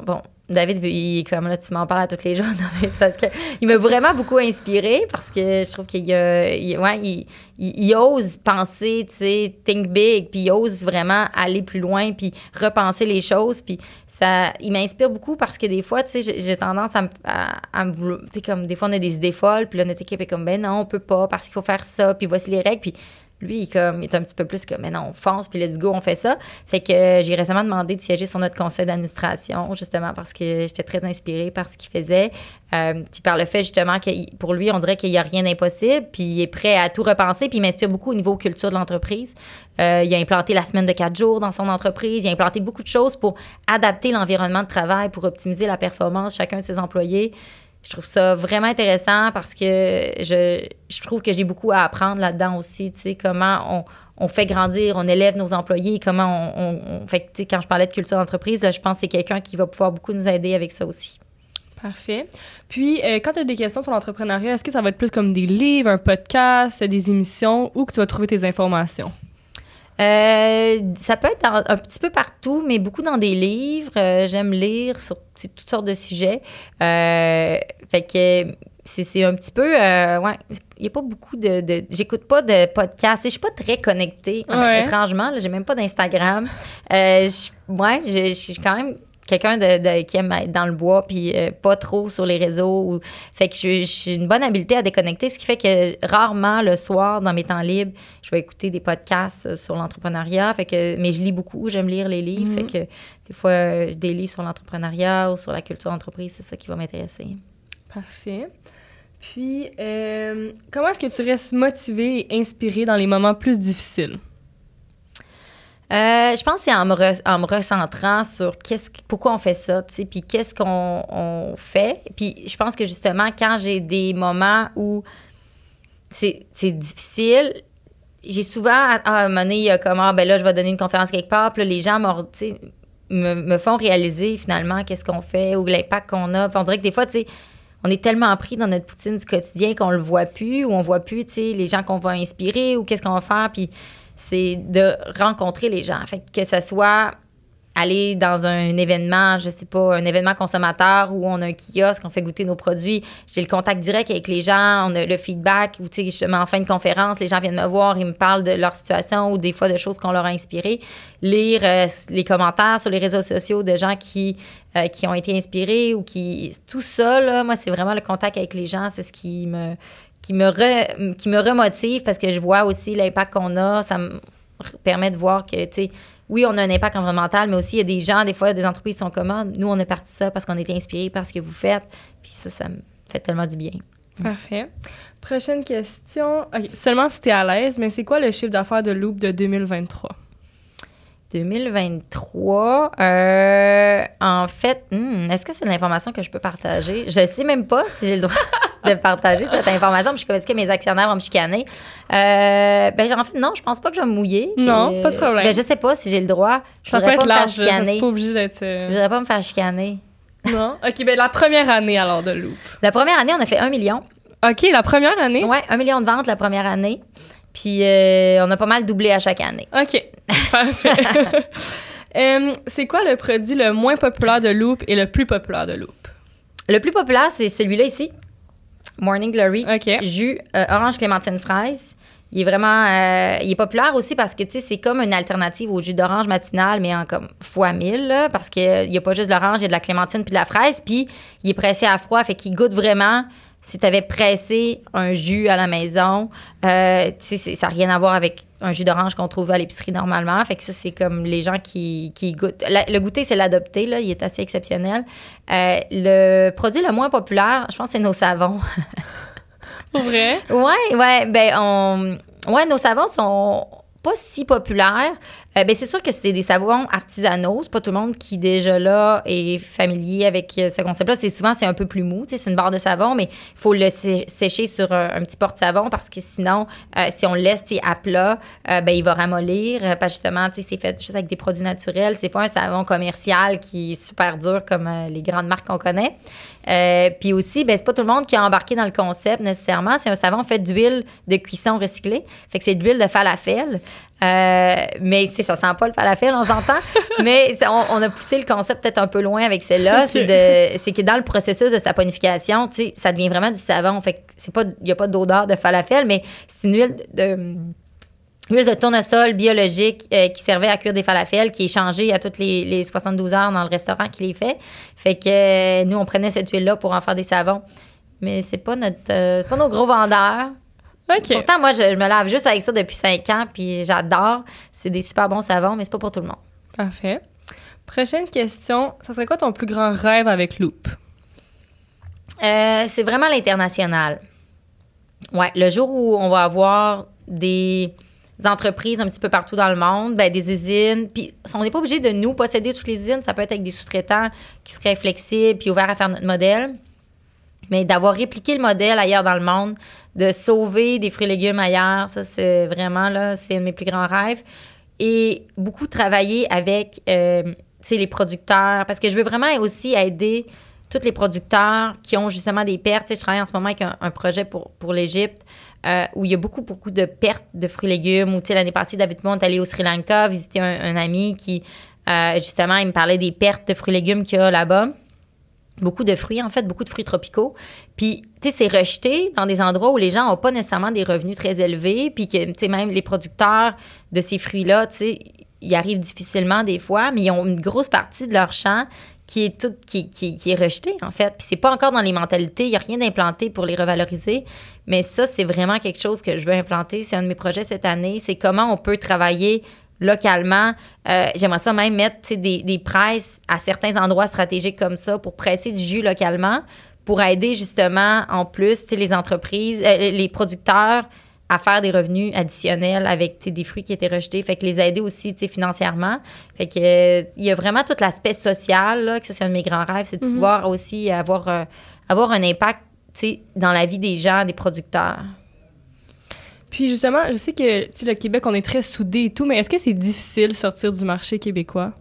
David, il est comme là, tu m'en parles à tous les jours. Non, mais c'est parce que il m'a vraiment beaucoup inspiré parce que je trouve qu'il a, il, ouais, il, il, il ose penser, tu sais, think big, puis il ose vraiment aller plus loin, puis repenser les choses, puis ça, il m'inspire beaucoup parce que des fois, tu sais, j'ai, j'ai tendance à me, à, à me vouloir, tu sais, comme des fois, on a des idées folles, puis là, notre équipe est comme, ben non, on peut pas parce qu'il faut faire ça, puis voici les règles, puis lui, il, comme, il est un petit peu plus comme, mais non, on fonce, puis let's go, on fait ça. Fait que euh, j'ai récemment demandé de siéger sur notre conseil d'administration, justement parce que j'étais très inspirée par ce qu'il faisait. Euh, puis par le fait, justement, que pour lui, on dirait qu'il n'y a rien d'impossible, puis il est prêt à tout repenser, puis il m'inspire beaucoup au niveau culture de l'entreprise. Euh, il a implanté la semaine de quatre jours dans son entreprise. Il a implanté beaucoup de choses pour adapter l'environnement de travail, pour optimiser la performance de chacun de ses employés. Je trouve ça vraiment intéressant parce que je, je trouve que j'ai beaucoup à apprendre là-dedans aussi, tu sais, comment on, on fait grandir, on élève nos employés, comment on... on, on fait, tu sais, quand je parlais de culture d'entreprise, là, je pense que c'est quelqu'un qui va pouvoir beaucoup nous aider avec ça aussi. Parfait. Puis, euh, quand tu as des questions sur l'entrepreneuriat, est-ce que ça va être plus comme des livres, un podcast, des émissions, où que tu vas trouver tes informations? Euh, ça peut être dans, un petit peu partout, mais beaucoup dans des livres. Euh, j'aime lire sur toutes sortes de sujets. Euh, fait que c'est, c'est un petit peu... Euh, ouais, il n'y a pas beaucoup de... de j'écoute pas de podcasts. Je suis pas très connectée, ouais. étrangement. Là, j'ai même pas d'Instagram. Euh, je, ouais, je, je suis quand même... quelqu'un de, de, qui aime être dans le bois, puis euh, pas trop sur les réseaux. Ou, fait que j'ai une bonne habileté à déconnecter, ce qui fait que rarement, le soir, dans mes temps libres, je vais écouter des podcasts sur l'entrepreneuriat. Fait que, mais je lis beaucoup, j'aime lire les livres. Mm-hmm. Fait que des fois, euh, des livres sur l'entrepreneuriat ou sur la culture d'entreprise, c'est ça qui va m'intéresser. Parfait. Puis, euh, comment est-ce que tu restes motivée et inspirée dans les moments plus difficiles? Euh, je pense que c'est en me, re, en me recentrant sur qu'est-ce, pourquoi on fait ça, tu sais, puis qu'est-ce qu'on on fait. Puis je pense que justement, quand j'ai des moments où c'est, c'est difficile, j'ai souvent, à un moment donné, il y a comme, ah, ben là, je vais donner une conférence quelque part, puis là, les gens me, me font réaliser finalement qu'est-ce qu'on fait ou l'impact qu'on a. Puis on dirait que des fois, tu sais, on est tellement pris dans notre poutine du quotidien qu'on le voit plus ou on voit plus, tu sais, les gens qu'on va inspirer ou qu'est-ce qu'on va faire, puis c'est de rencontrer les gens. Fait que ce soit aller dans un événement, je sais pas, un événement consommateur où on a un kiosque, on fait goûter nos produits, j'ai le contact direct avec les gens, on a le feedback, ou tu sais, justement, en fin de conférence, les gens viennent me voir, ils me parlent de leur situation ou des fois de choses qu'on leur a inspirées. Lire euh, les commentaires sur les réseaux sociaux de gens qui, euh, qui ont été inspirés ou qui... Tout ça, là, moi, c'est vraiment le contact avec les gens, c'est ce qui me... qui me, re, qui me remotive parce que je vois aussi l'impact qu'on a. Ça me permet de voir que, tu sais, oui, on a un impact environnemental, mais aussi, il y a des gens, des fois, des entreprises qui sont comme, ah, nous, on a parti ça parce qu'on a été inspirés par ce que vous faites. Puis ça, ça me fait tellement du bien. Parfait. Prochaine question. Okay. Seulement si tu es à l'aise, mais c'est quoi le chiffre d'affaires de Loop de deux mille vingt-trois? deux mille vingt-trois, euh, en fait, hmm, est-ce que c'est de l'information que je peux partager? Je ne sais même pas si j'ai le droit de partager cette information. Puis je suis que mes actionnaires vont me chicaner. Euh, ben, en fait, non, je pense pas que je vais me mouiller. Non, euh, pas de problème. Ben, je sais pas si j'ai le droit. Je ça peut être large, c'est pas obligé d'être... Euh... Je voudrais pas me faire chicaner. Non? OK, ben la première année, alors, de Loop. La première année, on a fait un million. OK, la première année? Oui, un million de ventes la première année. Puis euh, on a pas mal doublé à chaque année. OK, parfait. um, c'est quoi le produit le moins populaire de Loop et le plus populaire de Loop? Le plus populaire, c'est celui-là ici. Morning Glory. OK. Jus euh, orange clémentine fraise. Il est vraiment... Euh, il est populaire aussi parce que, tu sais, c'est comme une alternative au jus d'orange matinal, mais en comme fois mille, là, parce qu'il n'y a pas juste de l'orange, il y a de la clémentine puis de la fraise. Puis il est pressé à froid, fait qu'il goûte vraiment... Si tu avais pressé un jus à la maison, euh, tu sais, ça n'a rien à voir avec un jus d'orange qu'on trouve à l'épicerie normalement. Fait que ça, c'est comme les gens qui, qui goûtent. La, le goûter, c'est l'adopter, là. Il est assez exceptionnel. Euh, le produit le moins populaire, je pense, c'est nos savons. Pour vrai? Ouais, ouais. Ben, on... Ouais, nos savons sont pas si populaires. Euh, ben, c'est sûr que c'est des savons artisanaux. C'est pas tout le monde qui, déjà là, est familier avec ce concept-là. C'est souvent, c'est un peu plus mou. C'est une barre de savon, mais il faut le sé- sécher sur un, un petit porte-savon parce que sinon, euh, si on le laisse à plat, euh, ben, il va ramollir. Euh, parce que justement, c'est fait juste avec des produits naturels. C'est pas un savon commercial qui est super dur comme euh, les grandes marques qu'on connaît. Euh, puis aussi, ben, c'est pas tout le monde qui a embarqué dans le concept nécessairement. C'est un savon fait d'huile de cuisson recyclée. Fait que c'est de l'huile de falafel. Euh, mais c'est ça sent pas le falafel, on s'entend. Mais on, on a poussé le concept peut-être un peu loin avec celle-là. Okay. C'est, de, c'est que dans le processus de saponification, tu sais, ça devient vraiment du savon. Fait que c'est pas, il y a pas d'odeur de falafel, mais c'est une huile de, huile de tournesol biologique euh, qui servait à cuire des falafels, qui est changée à toutes les, les soixante-douze heures dans le restaurant qui les fait. Fait que euh, nous, on prenait cette huile-là pour en faire des savons. Mais c'est pas notre, euh, c'est pas nos gros vendeurs. Okay. Pourtant, moi, je, je me lave juste avec ça depuis cinq ans, puis j'adore. C'est des super bons savons, mais c'est pas pour tout le monde. Parfait. Prochaine question. Ça serait quoi ton plus grand rêve avec Loop? Euh, c'est vraiment l'international. Ouais, le jour où on va avoir des entreprises un petit peu partout dans le monde, ben, des usines, puis on n'est pas obligé de nous posséder toutes les usines. Ça peut être avec des sous-traitants qui seraient flexibles puis ouverts à faire notre modèle. Mais d'avoir répliqué le modèle ailleurs dans le monde, de sauver des fruits et légumes ailleurs, ça, c'est vraiment, là, c'est un de mes plus grands rêves. Et beaucoup travailler avec, euh, tu sais, les producteurs, parce que je veux vraiment aussi aider tous les producteurs qui ont justement des pertes. Tu sais, je travaille en ce moment avec un, un projet pour, pour l'Égypte euh, où il y a beaucoup, beaucoup de pertes de fruits et légumes. Où, tu sais, l'année passée, David Mo est allé au Sri Lanka visiter un, un ami qui, euh, justement, il me parlait des pertes de fruits et légumes qu'il y a là-bas. Beaucoup de fruits, en fait, beaucoup de fruits tropicaux. Puis, tu sais, c'est rejeté dans des endroits où les gens n'ont pas nécessairement des revenus très élevés, puis que, tu sais, même les producteurs de ces fruits-là, tu sais, ils arrivent difficilement des fois, mais ils ont une grosse partie de leur champ qui est tout, qui, qui, qui est rejetée, en fait. Puis c'est pas encore dans les mentalités, il n'y a rien d'implanté pour les revaloriser, mais ça, c'est vraiment quelque chose que je veux implanter. C'est un de mes projets cette année, c'est comment on peut travailler localement. Euh, j'aimerais ça même mettre des, des presses à certains endroits stratégiques comme ça pour presser du jus localement, pour aider justement en plus les entreprises, euh, les producteurs à faire des revenus additionnels avec des fruits qui étaient rejetés. Fait que les aider aussi financièrement. Fait que euh, il y a vraiment tout l'aspect social, là, que ça, c'est un de mes grands rêves, c'est de mm-hmm. pouvoir aussi avoir, euh, avoir un impact dans la vie des gens, des producteurs. Puis justement, je sais que tu sais, le Québec, on est très soudés et tout, mais est-ce que c'est difficile de sortir du marché québécois?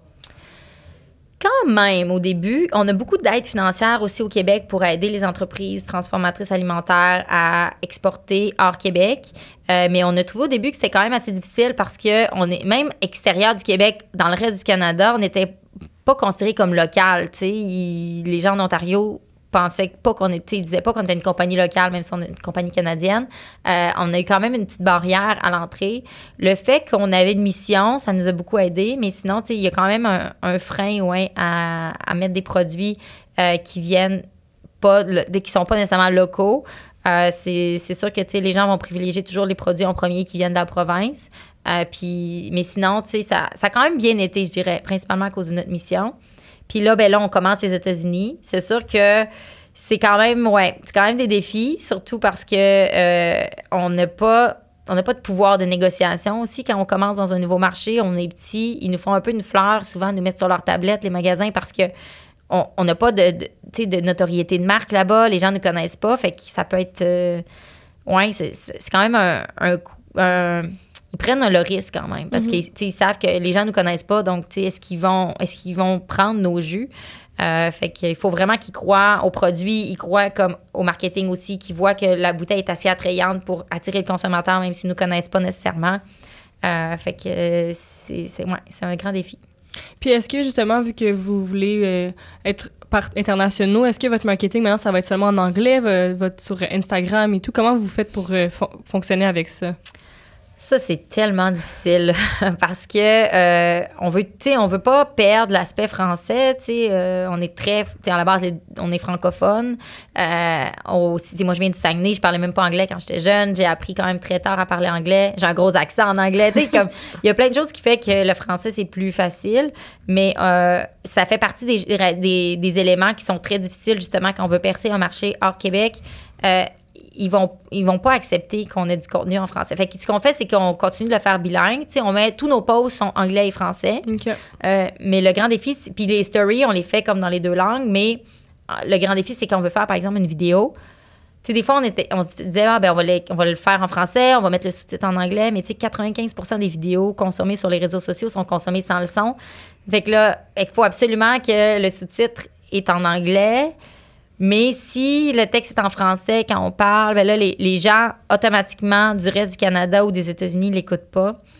Quand même, au début, on a beaucoup d'aide financière aussi au Québec pour aider les entreprises transformatrices alimentaires à exporter hors Québec. Euh, mais on a trouvé au début que c'était quand même assez difficile parce que on est même extérieur du Québec, dans le reste du Canada, on n'était pas considéré comme local. Tu sais, les gens en Ontario pensaient pas qu'on était, ils disaient pas qu'on était une compagnie locale, même si on est une compagnie canadienne. Euh, on a eu quand même une petite barrière à l'entrée. Le fait qu'on avait une mission, ça nous a beaucoup aidé, mais sinon, tu sais, il y a quand même un, un frein, ouais, à, à mettre des produits euh, qui viennent pas, qui sont pas nécessairement locaux. Euh, c'est, c'est sûr que, tu sais, les gens vont privilégier toujours les produits en premier qui viennent de la province. Euh, puis, mais sinon, tu sais, ça, ça a quand même bien été, je dirais, principalement à cause de notre mission. Puis là, ben là, on commence les États-Unis. C'est sûr que c'est quand même, ouais, c'est quand même des défis, surtout parce que euh, on n'a pas, on n'a pas de pouvoir de négociation aussi quand on commence dans un nouveau marché. On est petit, ils nous font un peu une fleur, souvent nous mettre sur leur tablette les magasins parce que on n'a pas de, de, tu sais, de notoriété de marque là-bas. Les gens ne connaissent pas, fait que ça peut être, euh, ouais, c'est, c'est quand même un, un, un ils prennent le risque quand même parce mm-hmm. qu'ils ils savent que les gens ne nous connaissent pas. Donc, est-ce qu'ils vont, est-ce qu'ils vont prendre nos jus? Euh, fait qu'il faut vraiment qu'ils croient aux produits, ils croient comme au marketing aussi, qu'ils voient que la bouteille est assez attrayante pour attirer le consommateur, même s'ils ne nous connaissent pas nécessairement. Euh, fait que c'est, c'est, ouais, c'est un grand défi. Puis est-ce que justement, vu que vous voulez euh, être par internationaux, est-ce que votre marketing maintenant, ça va être seulement en anglais, votre, sur Instagram et tout? Comment vous faites pour euh, fon- fonctionner avec ça? Ça, c'est tellement difficile parce que euh, on veut, tu sais, on veut pas perdre l'aspect français, tu sais, euh, on est très, tu sais, à la base, on est francophone. Euh, aussi, moi, je viens du Saguenay, je parlais même pas anglais quand j'étais jeune, j'ai appris quand même très tard à parler anglais, j'ai un gros accent en anglais, tu sais, comme, il y a plein de choses qui fait que le français, c'est plus facile, mais euh, ça fait partie des, des, des éléments qui sont très difficiles, justement, quand on veut percer un marché hors Québec. Euh, ils vont ils vont pas accepter qu'on ait du contenu en français. Fait que ce qu'on fait, c'est qu'on continue de le faire bilingue. Tu sais, on met tous nos posts sont anglais et français. Okay. Euh, mais le grand défi, puis les stories, on les fait comme dans les deux langues. Mais le grand défi, c'est qu'on veut faire, par exemple, une vidéo. Tu sais, des fois, on était, on se disait, ah, ben on va, les, on va le faire en français, on va mettre le sous-titre en anglais. Mais tu sais, quatre-vingt-quinze pour cent des vidéos consommées sur les réseaux sociaux sont consommées sans le son. Fait que là, il faut absolument que le sous-titre est en anglais. Mais si le texte est en français, quand on parle, ben là, les, les gens, automatiquement, du reste du Canada ou des États-Unis, ne l'écoutent pas.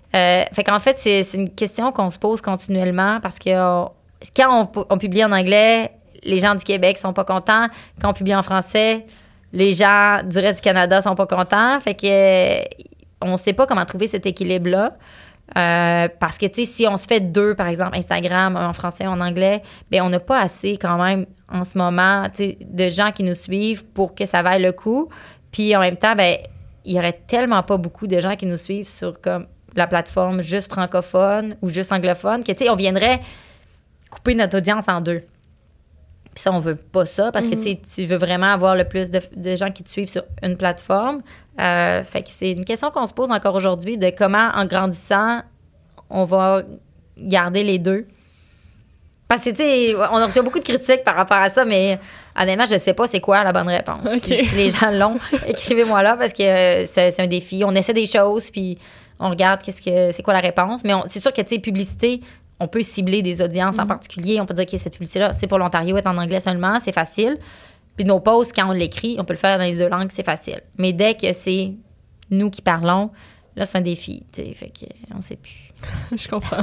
Euh, fait qu'en fait, c'est, c'est une question qu'on se pose continuellement parce que euh, quand on, on publie en anglais, les gens du Québec sont pas contents. Quand on publie en français, les gens du reste du Canada sont pas contents. Fait que euh, on sait pas comment trouver cet équilibre-là. Euh, parce que, tu sais, si on se fait deux, par exemple, Instagram en français ou en anglais, bien, on n'a pas assez quand même en ce moment, tu sais, de gens qui nous suivent pour que ça vaille le coup. Puis en même temps, bien, il y aurait tellement pas beaucoup de gens qui nous suivent sur comme la plateforme juste francophone ou juste anglophone que, tu sais, on viendrait couper notre audience en deux. Puis ça, on veut pas ça parce que, tu sais, tu veux vraiment avoir le plus de, de gens qui te suivent sur une plateforme. Euh, fait que c'est une question qu'on se pose encore aujourd'hui de comment, en grandissant, on va garder les deux. Parce que, tu sais, on a reçu beaucoup de critiques par rapport à ça, mais honnêtement, je sais pas c'est quoi la bonne réponse. Okay. Si, si les gens l'ont, écrivez-moi là parce que euh, c'est, c'est un défi. On essaie des choses, puis on regarde qu'est-ce que c'est quoi la réponse. Mais on, c'est sûr que, tu sais, publicité, on peut cibler des audiences mm-hmm. en particulier. On peut dire, OK, cette publicité-là, c'est pour l'Ontario, est en anglais seulement, c'est facile. Puis nos posts, quand on l'écrit, on peut le faire dans les deux langues, c'est facile. Mais dès que c'est nous qui parlons, là, c'est un défi. T'sais, fait qu'on sait plus. Je comprends.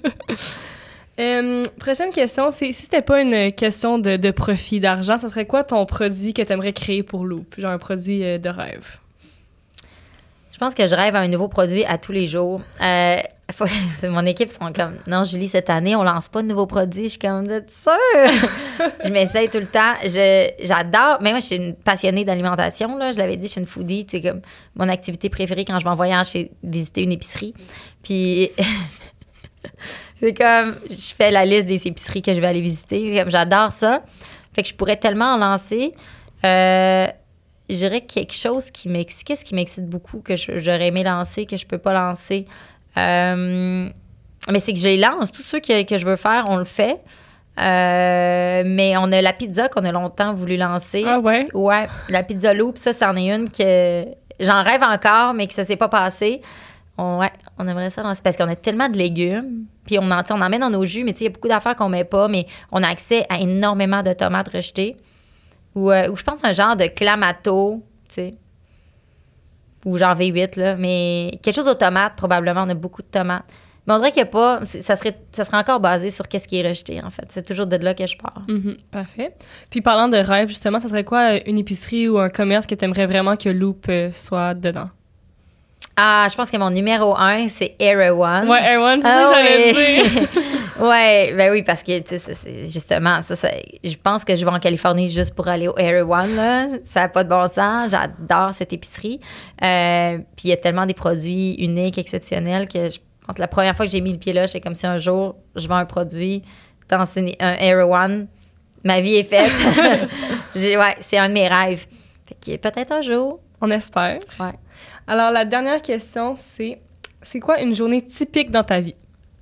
euh, prochaine question, c'est si c'était pas une question de, de profit, d'argent, ça serait quoi ton produit que tu aimerais créer pour Loop? Genre un produit euh, de rêve. Je pense que je rêve à un nouveau produit à tous les jours. Euh, faut, mon équipe sont comme, non, Julie, cette année, on lance pas de nouveaux produits. Je suis comme, de sûr? Je m'essaye tout le temps. Je, j'adore, mais moi, je suis une passionnée d'alimentation, là. Je l'avais dit, je suis une foodie. C'est comme mon activité préférée quand je vais en voyage, c'est visiter une épicerie. Puis, c'est comme, je fais la liste des épiceries que je vais aller visiter. Comme, j'adore ça. Fait que je pourrais tellement en lancer. Euh, je dirais quelque chose qui m'excite. Qu'est-ce qui m'excite beaucoup que je, j'aurais aimé lancer, que je peux pas lancer? Euh, mais c'est que je les lance. Tous ceux que, que je veux faire, on le fait. Euh, mais on a la pizza qu'on a longtemps voulu lancer. Ah ouais? Ouais, la pizza Loop, ça, c'en est une que j'en rêve encore, mais que ça s'est pas passé. On, ouais, on aimerait ça lancer parce qu'on a tellement de légumes. Puis on en, on en met dans nos jus, mais tu sais, il y a beaucoup d'affaires qu'on met pas, mais on a accès à énormément de tomates rejetées. Ou, euh, ou je pense un genre de clamato, tu sais. Ou genre V huit, là. Mais quelque chose aux tomates, probablement. On a beaucoup de tomates. Mais on dirait qu'il n'y a pas... Ça serait, ça serait encore basé sur qu'est-ce qui est rejeté, en fait. C'est toujours de là que je pars. Mm-hmm, parfait. Puis parlant de rêve, justement, ça serait quoi une épicerie ou un commerce que tu aimerais vraiment que Loop euh, soit dedans? Ah, je pense que mon numéro un, c'est Erewhon. Ouais, Erewhon, c'est ah, ça que ouais. j'allais dire. Ouais, ben oui, parce que, tu sais, c'est justement, ça, ça, je pense que je vais en Californie juste pour aller au Erewhon, là. Ça n'a pas de bon sens. J'adore cette épicerie. Euh, puis il y a tellement des produits uniques, exceptionnels, que je pense que la première fois que j'ai mis le pied là, c'est comme si un jour, je vends un produit dans une, un Erewhon. Ma vie est faite. j'ai, ouais, c'est un de mes rêves. Fait que peut-être un jour. On espère. Ouais. Alors, la dernière question, c'est c'est quoi une journée typique dans ta vie?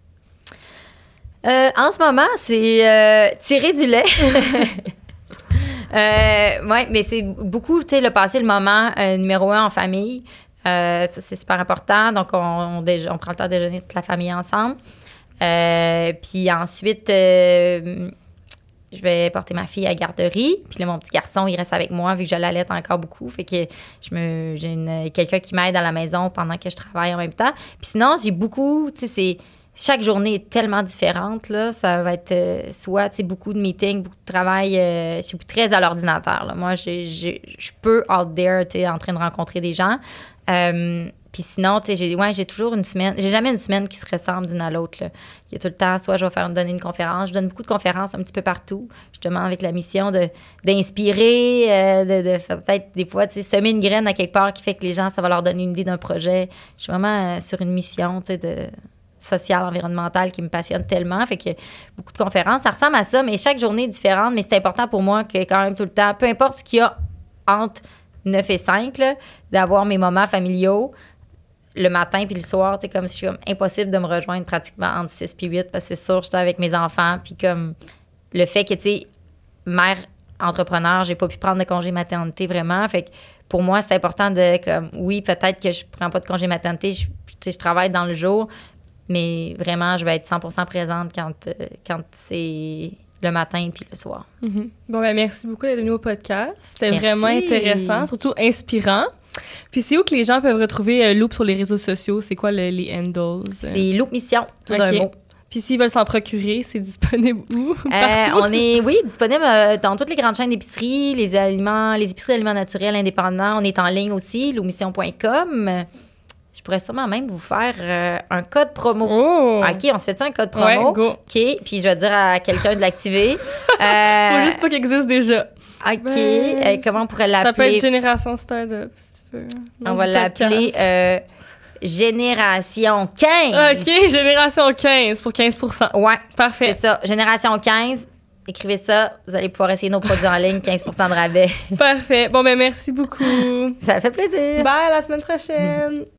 Euh, en ce moment, c'est euh, tirer du lait. euh, oui, mais c'est beaucoup, tu sais, le passer le moment euh, numéro un en famille. Euh, ça, c'est super important. Donc, on, on, déje- on prend le temps de déjeuner toute la famille ensemble. Euh, puis ensuite, euh, je vais porter ma fille à la garderie. Puis là, mon petit garçon, il reste avec moi vu que je l'allaite encore beaucoup. Fait que je me, j'ai une, quelqu'un qui m'aide à la maison pendant que je travaille en même temps. Puis sinon, j'ai beaucoup, tu sais, c'est... Chaque journée est tellement différente, là. Ça va être euh, soit, tu sais, beaucoup de meetings, beaucoup de travail. Euh, je suis très à l'ordinateur, là. Moi, je peux out there, tu sais, en train de rencontrer des gens. Euh, Puis sinon, tu sais, j'ai, ouais, j'ai toujours une semaine... J'ai jamais une semaine qui se ressemble d'une à l'autre, là. Il y a tout le temps, soit je vais faire donner une conférence. Je donne beaucoup de conférences un petit peu partout, justement, avec la mission de, d'inspirer, euh, de, de peut-être des fois, tu sais, semer une graine à quelque part qui fait que les gens, ça va leur donner une idée d'un projet. Je suis vraiment euh, sur une mission, tu sais, de... sociale, environnementale qui me passionne tellement. Fait que beaucoup de conférences, ça ressemble à ça, mais chaque journée est différente. Mais c'est important pour moi que quand même tout le temps, peu importe ce qu'il y a entre neuf et cinq, là, d'avoir mes moments familiaux le matin puis le soir, c'est comme si c'est comme impossible de me rejoindre pratiquement entre six puis huit parce que c'est sûr, j'étais avec mes enfants. Puis comme le fait que, tu sais, mère entrepreneur, j'ai pas pu prendre de congé maternité vraiment. Fait que pour moi, c'est important de, comme, oui, peut-être que je prends pas de congé maternité, je, tu sais, je travaille dans le jour, mais vraiment, je vais être cent pour cent présente quand, euh, quand c'est le matin puis le soir. Mm-hmm. Bon, ben merci beaucoup d'être venu au podcast. C'était Merci. vraiment intéressant, surtout inspirant. Puis c'est où que les gens peuvent retrouver euh, Loop sur les réseaux sociaux? C'est quoi le- les handles? C'est Loop Mission, tout d'un Ok. mot. Puis s'ils veulent s'en procurer, c'est disponible où? Euh, Partout? on est, oui, disponible euh, dans toutes les grandes chaînes d'épicerie, les aliments, les épiceries d'aliments naturels indépendants. On est en ligne aussi, loumission point com. Je pourrais sûrement même vous faire euh, un code promo. Oh! OK, on se fait-tu un code promo? Ouais, go. OK, puis je vais dire à quelqu'un de l'activer. Faut Euh, juste pas qu'il existe déjà. OK, Ben, euh, comment on pourrait Ça peut l'appeler? être Génération Startup, si tu veux. On Nom va du l'appeler podcast. euh, Génération quinze. OK, Génération quinze pour quinze pour cent. Ouais, Parfait. c'est ça. Génération quinze. Écrivez ça, vous allez pouvoir essayer nos produits en ligne, quinze pour cent de rabais. Parfait. Bon, ben merci beaucoup. Ça fait plaisir. Bye, à la semaine prochaine.